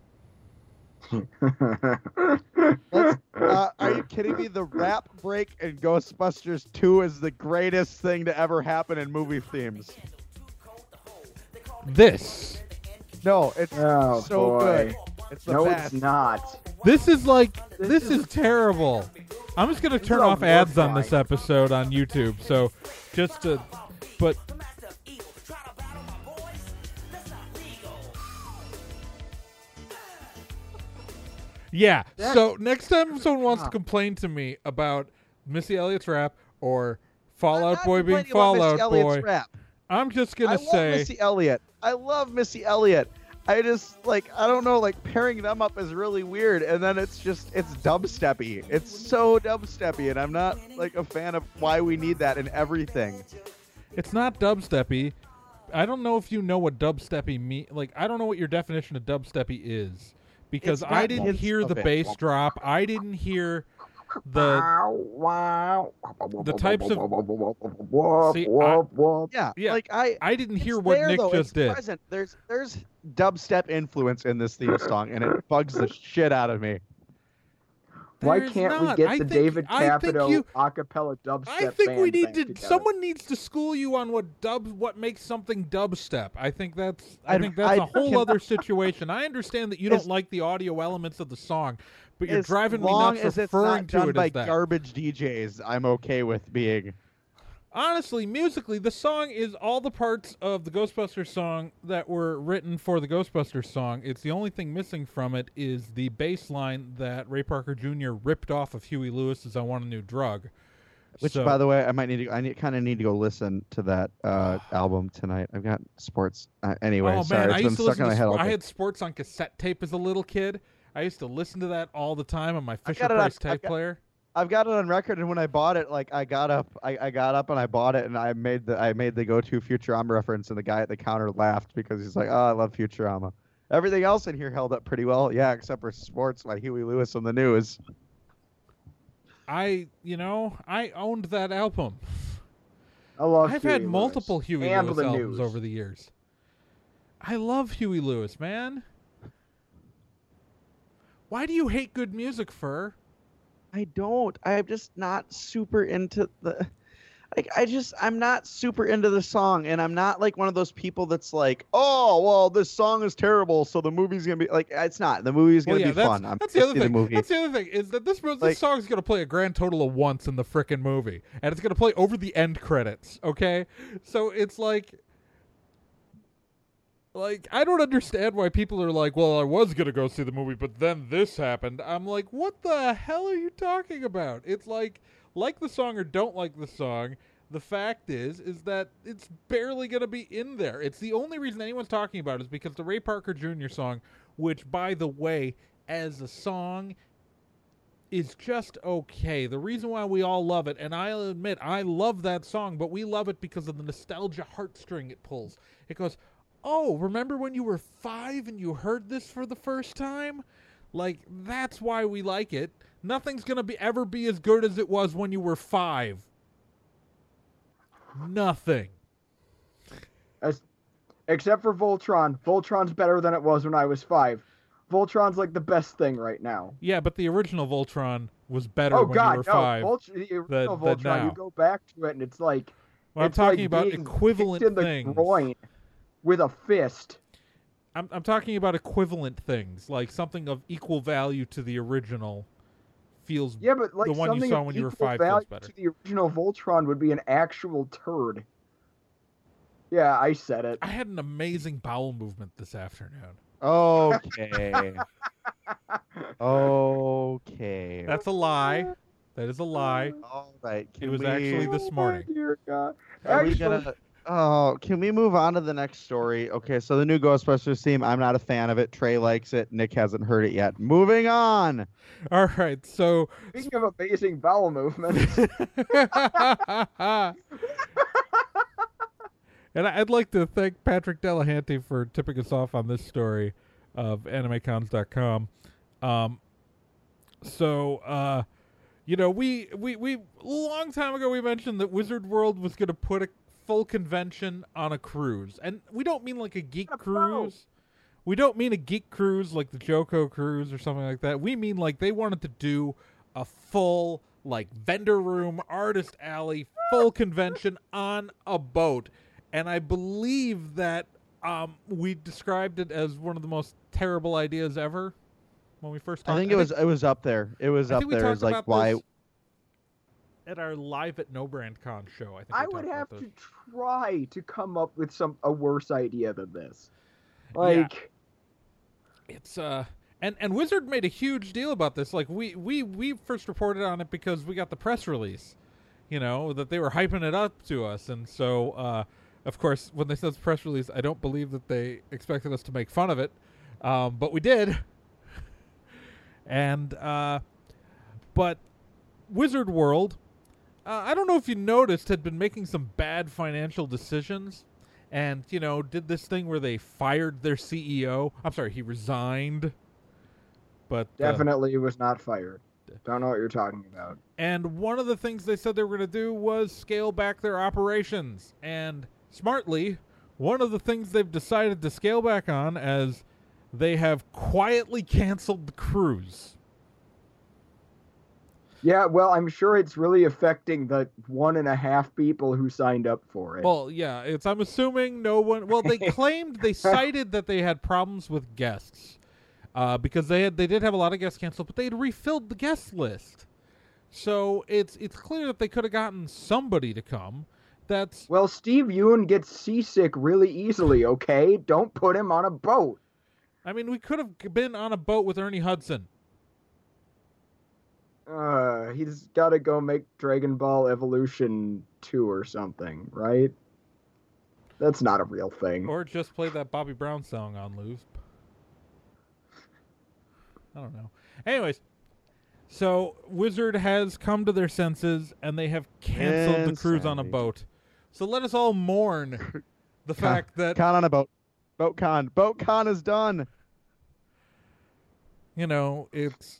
Are you kidding me? The rap break in Ghostbusters 2 is the greatest thing to ever happen in movie themes.
This.
No, it's so good. It's the
best. It's not.
This is like, this is terrible. I'm just going to turn off ads on this episode on YouTube. So just to, but. Yeah, so next time someone wants to complain to me about Missy Elliott's rap or Fall Out Boy being Fall Out Boy, I'm just going to say...
Missy Elliott. I love Missy Elliott. I just, I don't know, pairing them up is really weird, and then it's dubsteppy. It's so dubsteppy, and I'm not, a fan of why we need that in everything.
It's not dubsteppy. I don't know if you know what dubsteppy means. I don't know what your definition of dubsteppy is. Because I didn't hear the bass drop. I didn't hear the types of... See, I didn't hear what Nick just did.
Present. There's dubstep influence in this theme song, and it bugs the shit out of me.
Why
There's
can't we
not.
get
I
the
think-
David
I think
Capito
you-
acapella dubstep
I think we
band
need
back
to.
together?
Someone needs to school you on what makes something dubstep. I think that's
I
a whole
cannot-
other situation. I understand that you don't like the audio elements of the song, but you're
As
driving me
long
nuts
as it's
referring
not
to
done
it
by
as that.
garbage DJs, I'm okay with being.
Honestly, musically, the song is all the parts of the Ghostbusters song that were written for the Ghostbusters song. It's the only thing missing from it is the bass line that Ray Parker Jr. ripped off of Huey Lewis's "I Want a New Drug."
Which,
So-
by the way, I kind of need to go listen to that album tonight. I've got sports. Anyway,
oh
sorry,
man, I
it's
used
been
to
stuck
listen
in my
to.
head all
I
day.
had sports on cassette tape as a little kid. I used to listen to that all the time on my Fisher
got it on-
Price
I've
tape
got-
player.
I've got it on record, and when I bought it, like I got up and I bought it, and I made the go-to Futurama reference, and the guy at the counter laughed because he's like, "Oh, I love Futurama." Everything else in here held up pretty well, yeah, except for sports by Huey Lewis on the news.
I owned that album.
I love
I've
Huey
had
Lewis.
multiple Huey
and
Lewis
the
albums
news.
over the years. I love Huey Lewis, man. Why do you hate good music, Fur?
I don't. I'm just not super into the. Like, I'm not super into the song, and I'm not like one of those people that's like, oh, well, this song is terrible, so the movie's gonna be like, it's not. The movie's gonna be fun. I'm
That's the
gonna
other
see
thing.
the movie.
That's the other thing is that this
Like-
song's gonna play a grand total of once in the frickin' movie, and it's gonna play over the end credits. Okay, so it's like I don't understand why people are like, well, I was gonna go see the movie, but then this happened. I'm like, what the hell are you talking about? It's like the song or don't like the song. The fact is that it's barely going to be in there. It's the only reason anyone's talking about it is because the Ray Parker Jr. song, which, by the way, as a song, is just okay. The reason why we all love it, and I'll admit, I love that song, but we love it because of the nostalgia heartstring it pulls. It goes, oh, remember when you were 5 and you heard this for the first time? Like, that's why we like it. Nothing's going to ever be as good as it was when you were 5. Nothing.
Except for Voltron. Voltron's better than it was when I was 5. Voltron's like the best thing right now.
Yeah, but the original Voltron was better
Oh
when
God,
you were
no!
5.
The original
than
Voltron.
now.
You go back to it, and it's like
Well, I'm
it's like
talking about
being
equivalent
kicked in the
things.
groin with a fist.
I'm talking about equivalent things, like something of equal value to the original. Feels
Yeah, but like
the one you
something
saw
of
when you were
equal
5 feels
value
better.
to the original Voltron would be an actual turd. Yeah, I said it.
I had an amazing bowel movement this afternoon.
Okay. Okay.
That's a lie. That is a lie.
All right.
It was actually this morning.
Oh, dear God.
Are we
Actually,
gonna? Oh, can we move on to the next story? Okay, so the new Ghostbusters theme. I'm not a fan of it. Trey likes it. Nick hasn't heard it yet. Moving on.
All right, so
speaking of amazing bowel movements,
and I'd like to thank Patrick Delahanty for tipping us off on this story of AnimeCons.com. We a long time ago we mentioned that Wizard World was going to put a full convention on a cruise, and we don't mean like a geek cruise. We don't mean a geek cruise like the Joko cruise or something like that. We mean like they wanted to do a full like vendor room, artist alley, full convention on a boat. And I believe that we described it as one of the most terrible ideas ever when we first talked.
I think it was up there. It was
I
up
think we
there.
talked
It's like
about
why.
this at our live at No Brand Con show. I think
I
we
would
talked
have
about
to
this.
try to come up with a worse idea than this. Like,
It's and Wizard made a huge deal about this. Like we first reported on it because we got the press release, that they were hyping it up to us, and so of course when they said press release, I don't believe that they expected us to make fun of it, but we did. And but Wizard World, I don't know if you noticed, had been making some bad financial decisions. And, did this thing where they fired their CEO. I'm sorry, he resigned. But
definitely was not fired. Don't know what you're talking about.
And one of the things they said they were going to do was scale back their operations. And smartly, one of the things they've decided to scale back on as they have quietly canceled the cruise.
Yeah, well, I'm sure it's really affecting the 1.5 people who signed up for it.
Well, yeah, I'm assuming no one. Well, they cited that they had problems with guests, because they did have a lot of guests canceled, but they had refilled the guest list. So it's clear that they could have gotten somebody to come.
Well, Steve Yeun gets seasick really easily. Okay, don't put him on a boat.
I mean, we could have been on a boat with Ernie Hudson.
He's got to go make Dragon Ball Evolution 2 or something, right? That's not a real thing.
Or just play that Bobby Brown song on loop. I don't know. Anyways, so Wizard has come to their senses, and they have canceled the cruise on a boat. So let us all mourn the fact that...
Con on a boat. BoatCon. BoatCon is done.
You know, it's...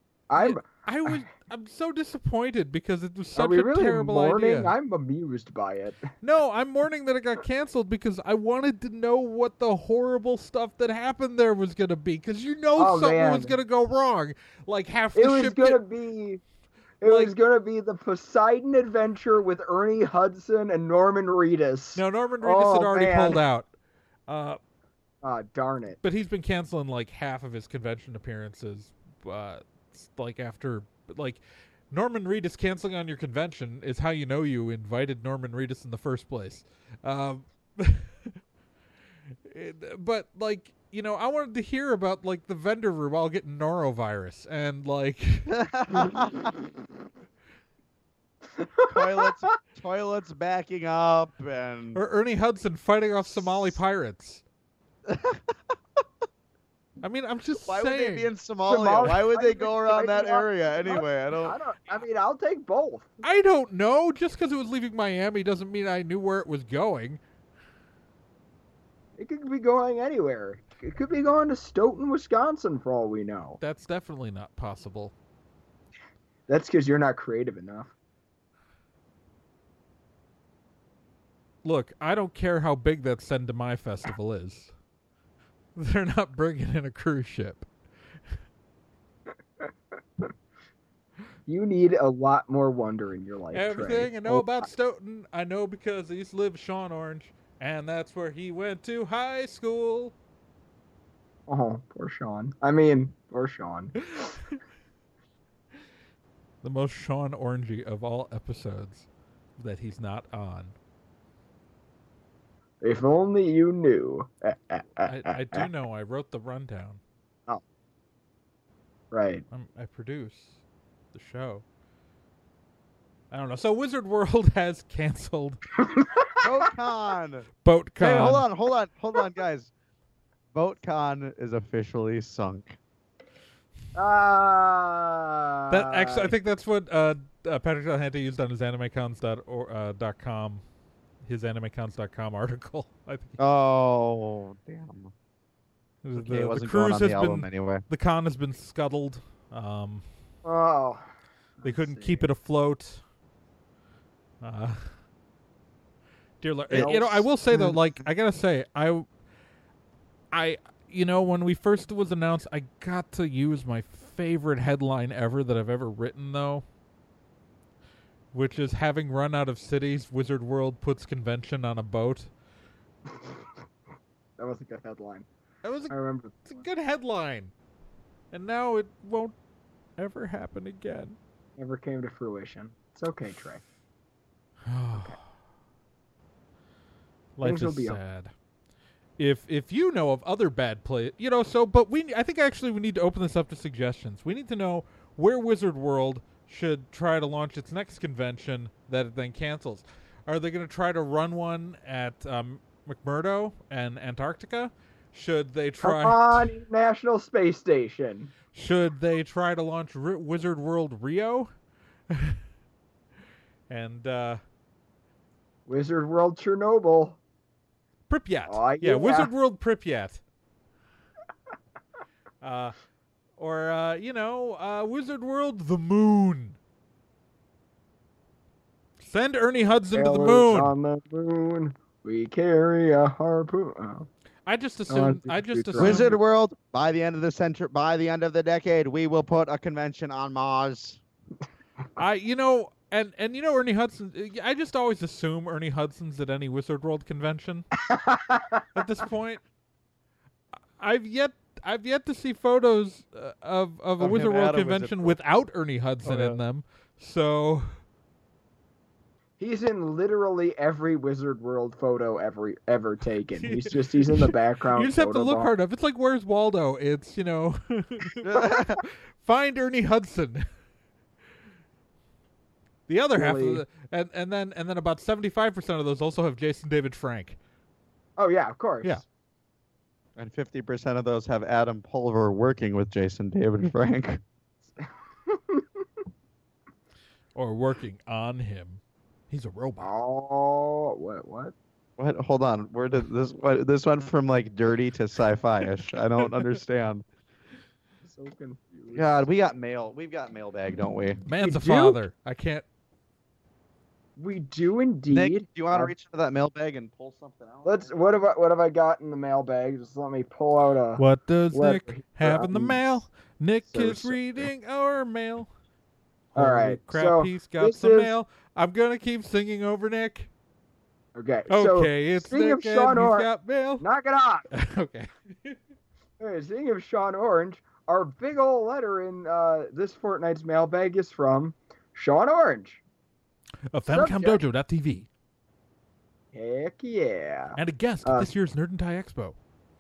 I'm so disappointed because it was such a terrible idea.
I'm amused by it.
No, I'm mourning that it got canceled because I wanted to know what the horrible stuff that happened there was going to be. Because something was going to go wrong. Like half the ship.
It was going to be the Poseidon Adventure with Ernie Hudson and Norman Reedus.
No, Norman Reedus had already pulled out.
Darn it.
But he's been canceling like half of his convention appearances. After Norman Reedus canceling on your convention is how you know you invited Norman Reedus in the first place. But I wanted to hear about the vendor room all getting norovirus and
toilets backing up and
or Ernie Hudson fighting off Somali pirates. I mean, I'm just saying.
Why would they be in Somalia? Why would they go around that area anyway?
I mean, I'll take both.
I don't know. Just because it was leaving Miami doesn't mean I knew where it was going.
It could be going anywhere. It could be going to Stoughton, Wisconsin, for all we know.
That's definitely not possible.
That's because you're not creative enough.
Look, I don't care how big that Send to My festival is. They're not bringing in a cruise ship.
You need a lot more wonder in your life,
Everything
Trey.
I know about Stoughton, I know because I used to live with Sean Orange, and that's where he went to high school.
Oh, poor Sean. Poor Sean.
The most Sean Orangey of all episodes that he's not on.
If only you knew.
I do know. I wrote the rundown.
Oh. Right.
I produce the show. I don't know. So Wizard World has canceled.
BoatCon.
BoatCon.
Hey, hold on, guys. BoatCon is officially sunk.
I think that's what Patrick Delahunty used on his animecons.com. His animecons.com article. I think.
Oh, damn.
The cruise has been
anyway.
The con has been scuttled. They couldn't keep it afloat. Dear Lord, I will say though, I gotta say, when we first was announced, I got to use my favorite headline ever that I've ever written though. Which is, having run out of cities, Wizard World puts convention on a boat.
That was a good headline.
I remember. It's a good headline. And now it won't ever happen again.
Never came to fruition. It's okay, Trey.
Okay. Life is sad. If you know of other bad play, I think actually we need to open this up to suggestions. We need to know where Wizard World should try to launch its next convention that it then cancels. Are they going to try to run one at McMurdo and Antarctica? Should they try...
Come on, International Space Station.
Should they try to launch Wizard World Rio? And...
Wizard World Chernobyl.
Pripyat. Yeah, Wizard World Pripyat. Or, Wizard World The Moon. Send Ernie Hudson to the moon.
On the moon, we carry a harpoon. Oh.
I just assumed.
Wizard World, by the end of the decade, we will put a convention on Mars.
And Ernie Hudson. I just always assume Ernie Hudson's at any Wizard World convention. At this point, I've yet to see photos of a Wizard World convention without Ernie Hudson in them. So
he's in literally every Wizard World photo ever taken. He's in the background.
You just have to look hard enough. It's like Where's Waldo? It's find Ernie Hudson. The other half of the, and then about 75% of those also have Jason David Frank.
Oh yeah, of course.
Yeah.
And 50% of those have Adam Pulver working with Jason David Frank.
Or working on him. He's a robot.
Oh, what?
What? Hold on. Where did this went from like dirty to sci-fi-ish? I don't understand.
So confused.
God, we got mail. We've got mailbag, don't we?
Man's a father. I can't.
We do indeed.
Nick, do you want to reach into that mailbag and pull something out?
What have I got in the mailbag? Just let me pull out a.
What does Nick have in the mail? Nick is reading our mail.
All right.
Crap,
so
he's got some mail. I'm gonna keep singing over Nick.
Okay.
Okay, it's Nick and he's got mail.
Knock it off.
Okay.
Right, speaking of Sean Orange, our big old letter in this fortnight's mailbag is from Sean Orange.
Of FemCamDojo.tv.
Heck yeah.
And a guest at this year's Nerd and Tie Expo.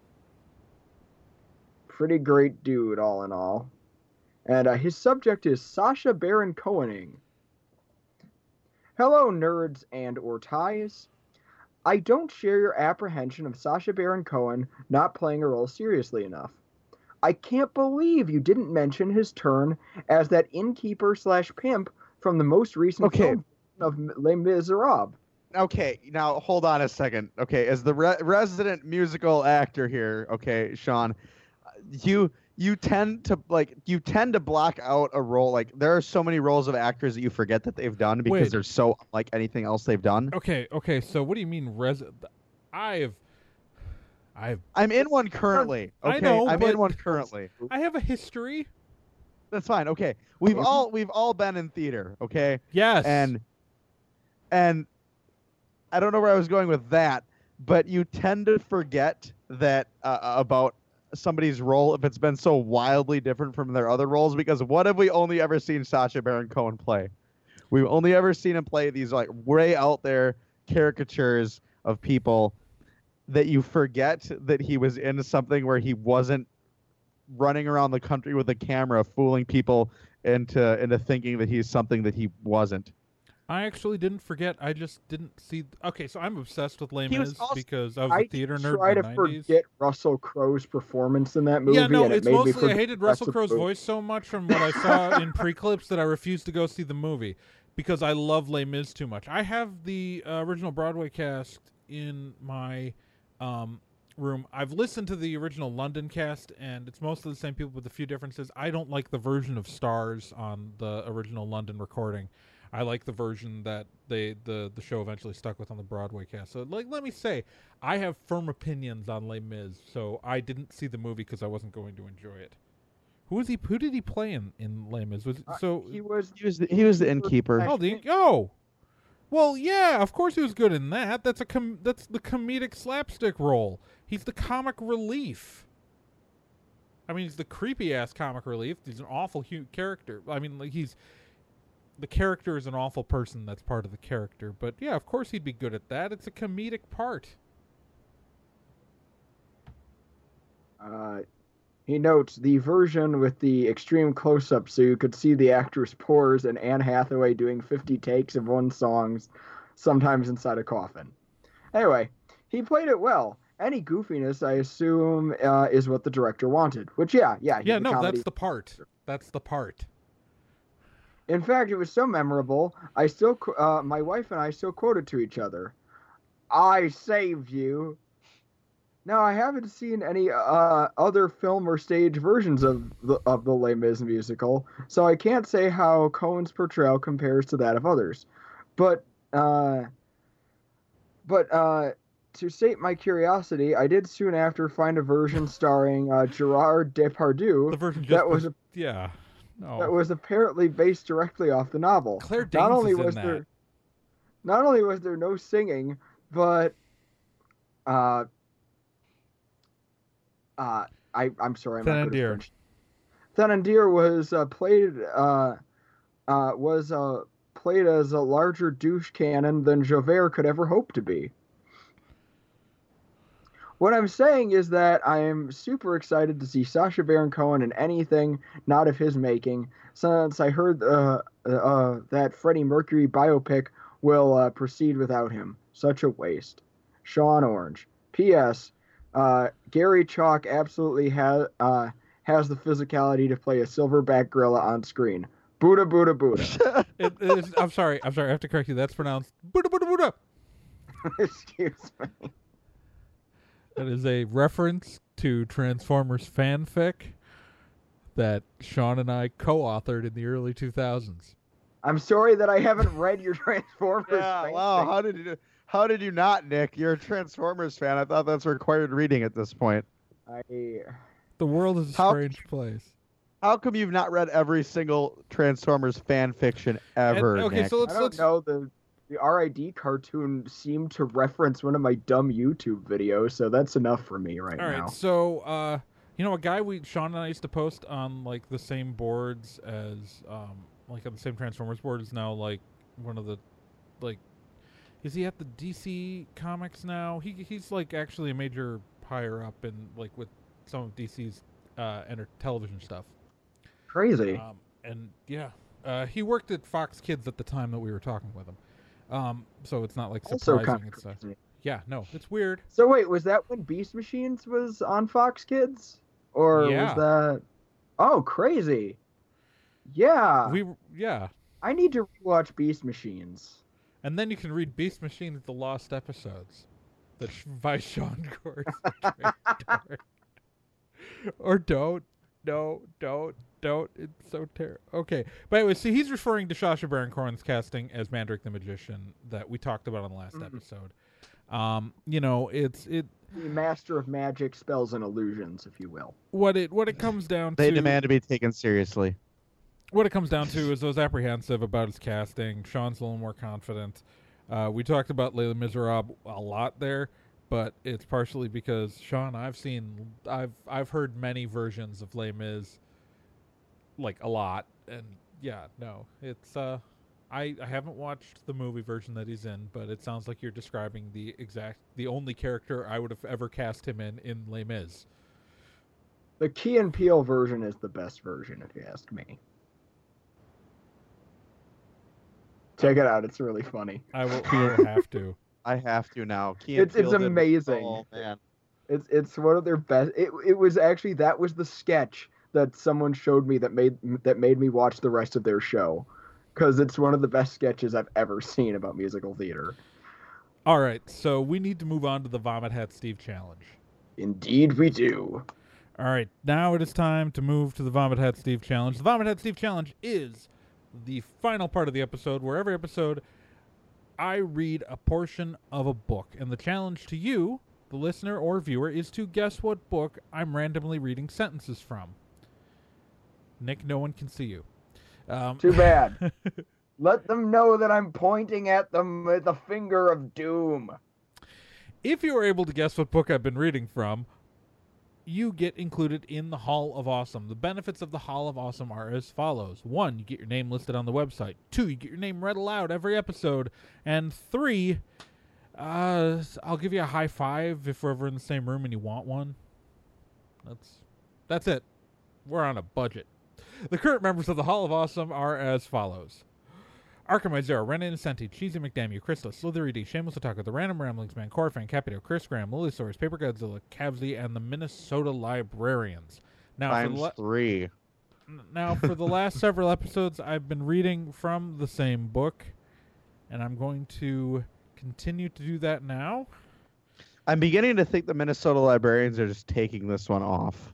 Pretty great dude, all in all. And his subject is Sacha Baron Cohening. Hello, nerds and or ties. I don't share your apprehension of Sacha Baron Cohen not playing a role seriously enough. I can't believe you didn't mention his turn as that innkeeper/pimp from the most recent film of Les Miserables.
Okay, now hold on a second. Okay, as the resident musical actor here, okay, Sean, you tend to block out a role. Like, there are so many roles of actors that you forget that they've done because they're so unlike anything else they've done.
Okay. So what do you mean
I'm in one currently. Okay,
I know,
I'm in one currently.
I have a history.
That's fine. Okay, we've all been in theater. Okay.
Yes.
And I don't know where I was going with that, but you tend to forget that about somebody's role if it's been so wildly different from their other roles, because what have we only ever seen Sacha Baron Cohen play? We've only ever seen him play these like way out there caricatures of people that you forget that he was in something where he wasn't running around the country with a camera fooling people into thinking that he's something that he wasn't.
I actually didn't forget. I just didn't see. Okay, so I'm obsessed with Les Mis because I was a theater nerd in the 90s.
I try to forget Russell Crowe's performance in that movie.
Yeah, no, it's mostly I hated Russell Crowe's voice so much from what I saw in pre-clips that I refused to go see the movie because I love Les Mis too much. I have the original Broadway cast in my room. I've listened to the original London cast, and it's mostly the same people with a few differences. I don't like the version of stars on the original London recording. I like the version that the show eventually stuck with on the Broadway cast. So, let me say, I have firm opinions on Les Mis, so I didn't see the movie because I wasn't going to enjoy it. Who did he play in Les Mis?
He was the innkeeper.
Well, yeah, of course he was good in that. That's the comedic slapstick role. He's the comic relief. I mean, he's the creepy ass comic relief. He's an awful character. I mean, like the character is an awful person that's part of the character. But yeah, of course he'd be good at that. It's a comedic part.
He notes the version with the extreme close-up so you could see the actor's pores and Anne Hathaway doing 50 takes of one song, sometimes inside a coffin. Anyway, he played it well. Any goofiness, I assume, is what the director wanted. Which, yeah. No,
that's the part. That's the part.
In fact, it was so memorable, my wife and I still quoted to each other, "I saved you." Now, I haven't seen any other film or stage versions of the Les Mis musical, so I can't say how Cohen's portrayal compares to that of others. But to sate my curiosity, I did soon after find a version starring Gerard Depardieu.
The version
that was
yeah. No.
that was apparently based directly off the novel.
Claire Danes
Not only
is in
was
that.
not only was there no singing, but I'm sorry, I'm not good at
Thénardier.
French. Thénardier was played as a larger douche cannon than Javert could ever hope to be. What I'm saying is that I am super excited to see Sacha Baron Cohen in anything not of his making, since I heard that Freddie Mercury biopic will proceed without him. Such a waste. Sean Orange. P.S. Gary Chalk absolutely has the physicality to play a silverback gorilla on screen. Buddha, Buddha, Buddha.
I'm sorry. I have to correct you. That's pronounced Buddha, Buddha, Buddha.
Excuse me.
That is a reference to Transformers fanfic that Sean and I co-authored in the early 2000s.
I'm sorry that I haven't read your Transformers.
Yeah, wow. How did you not, Nick? You're a Transformers fan. I thought that's required reading at this point.
The world is a strange place.
How come you've not read every single Transformers fan fiction ever,
okay,
Nick?
so
I don't know. The RID cartoon seemed to reference one of my dumb YouTube videos, so that's enough for me right now.
All right, so a guy Sean and I used to post on like the same boards as like on the same Transformers board is now like one of the like. Is he at the DC Comics now? He's like actually a major higher up in like with some of DC's television stuff.
Crazy.
And yeah, he worked at Fox Kids at the time that we were talking with him. So it's not like surprising.
Also
It's
crazy.
yeah, no, it's weird.
So wait, was that when Beast Machines was on Fox Kids, or
Yeah.
was that? Oh, crazy! Yeah, I need to rewatch Beast Machines.
And then you can read Beast Machines: The Lost Episodes, by Sean Gordon. Or don't. It's so terrible. Okay, but anyway, see, he's referring to Sacha Baron Cohen's casting as Mandrake the Magician that we talked about on the last episode. It's
The master of magic, spells, and illusions, if you will.
what it comes down
They
to.
demand to be taken seriously.
What it comes down to is I was apprehensive about his casting. Sean's a little more confident. We talked about Les Miserables a lot there, but it's partially because Sean, I've heard many versions of Les Mis, like a lot, and yeah, no, it's I haven't watched the movie version that he's in, but it sounds like you're describing the only character I would have ever cast him in Les Mis.
The Key and Peele version is the best version, if you ask me. Check it out; it's really funny.
I will have to.
I have to now.
It's amazing.
Oh man,
It's one of their best. It was actually that was the sketch that someone showed me that made me watch the rest of their show, because it's one of the best sketches I've ever seen about musical theater.
All right, so we need to move on to the Vomit Hat Steve challenge.
Indeed, we do.
All right, now it is time to move to the Vomit Hat Steve challenge. The Vomit Hat Steve challenge is the final part of the episode where every episode I read a portion of a book, and the challenge to you, the listener or viewer, is to guess what book I'm randomly reading sentences from. Nick, no one can see you.
Too bad. Let them know that I'm pointing at them with the finger of doom.
If you are able to guess what book I've been reading from, you get included in the Hall of Awesome. The benefits of the Hall of Awesome are as follows. 1, you get your name listed on the website. 2, you get your name read aloud every episode. And 3, I'll give you a high five if we're ever in the same room and you want one. That's it. We're on a budget. The current members of the Hall of Awesome are as follows. Arkham Zero, Ren Innocenti, Cheesy McDamn, Crystal, Slithery D, Shameless Otaku, The Random Ramblings Man, Corfan, Capito, Chris Graham, Lillisaurus, Paper Godzilla, Cavsy, and the Minnesota Librarians. Now,
times 3.
Now, for the last several episodes, I've been reading from the same book, and I'm going to continue to do that now.
I'm beginning to think the Minnesota Librarians are just taking this one off.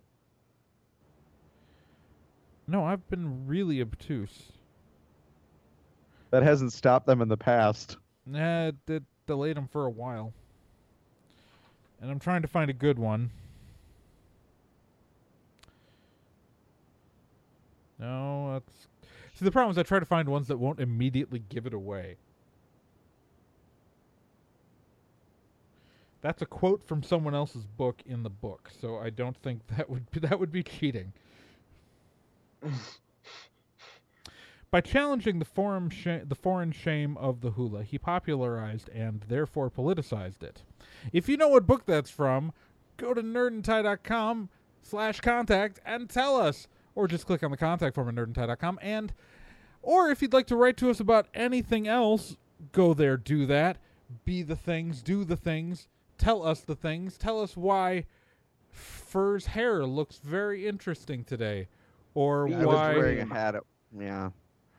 No, I've been really obtuse.
That hasn't stopped them in the past.
It delayed them for a while. And I'm trying to find a good one. No, See, the problem is I try to find ones that won't immediately give it away. That's a quote from someone else's book in the book, so I don't think that would be cheating. By challenging the foreign shame of the hula, he popularized and therefore politicized it. If you know what book that's from, go to nerdandtie.com/contact and tell us, or just click on the contact form at nerdandtie.com. Or if you'd like to write to us about anything else, go there, do that. Be the things, do the things, tell us the things, tell us why Fur's hair looks very interesting today, or
I
why
was wearing a hat. Yeah.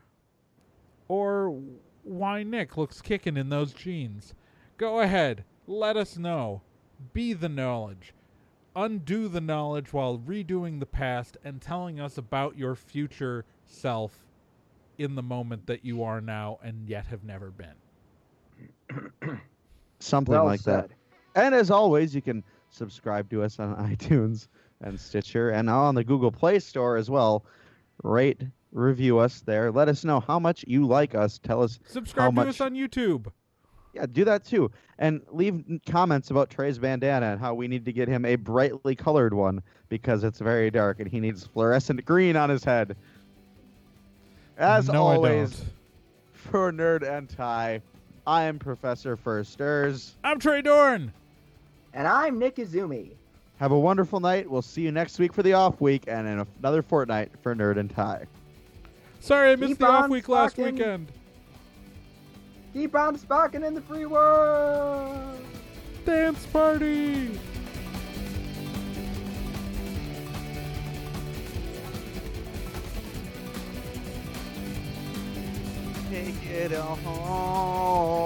Or why Nick looks kicking in those jeans. Go ahead. Let us know. Be the knowledge. Undo the knowledge while redoing the past and telling us about your future self in the moment that you are now and yet have never been.
Something
Well
like
said.
that. And as always, you can subscribe to us on iTunes and Stitcher and on the Google Play Store as well. Rate, review us there. Let us know how much you like us. Tell us
Subscribe
how
to
much.
us on YouTube.
Yeah, do that too. And leave comments about Trey's bandana and how we need to get him a brightly colored one because it's very dark and he needs fluorescent green on his head. As
No,
always,
I don't.
for Nerd and Tie, I am Professor Firsters.
I'm Trey Dorn.
And I'm Nick Izumi.
Have a wonderful night. We'll see you next week for the off week and in another fortnight for Nerd and Tie.
Sorry I missed
Keep
the off
on
week last
sparking.
weekend.
Keep on sparking in the free world.
Dance party.
Take it home.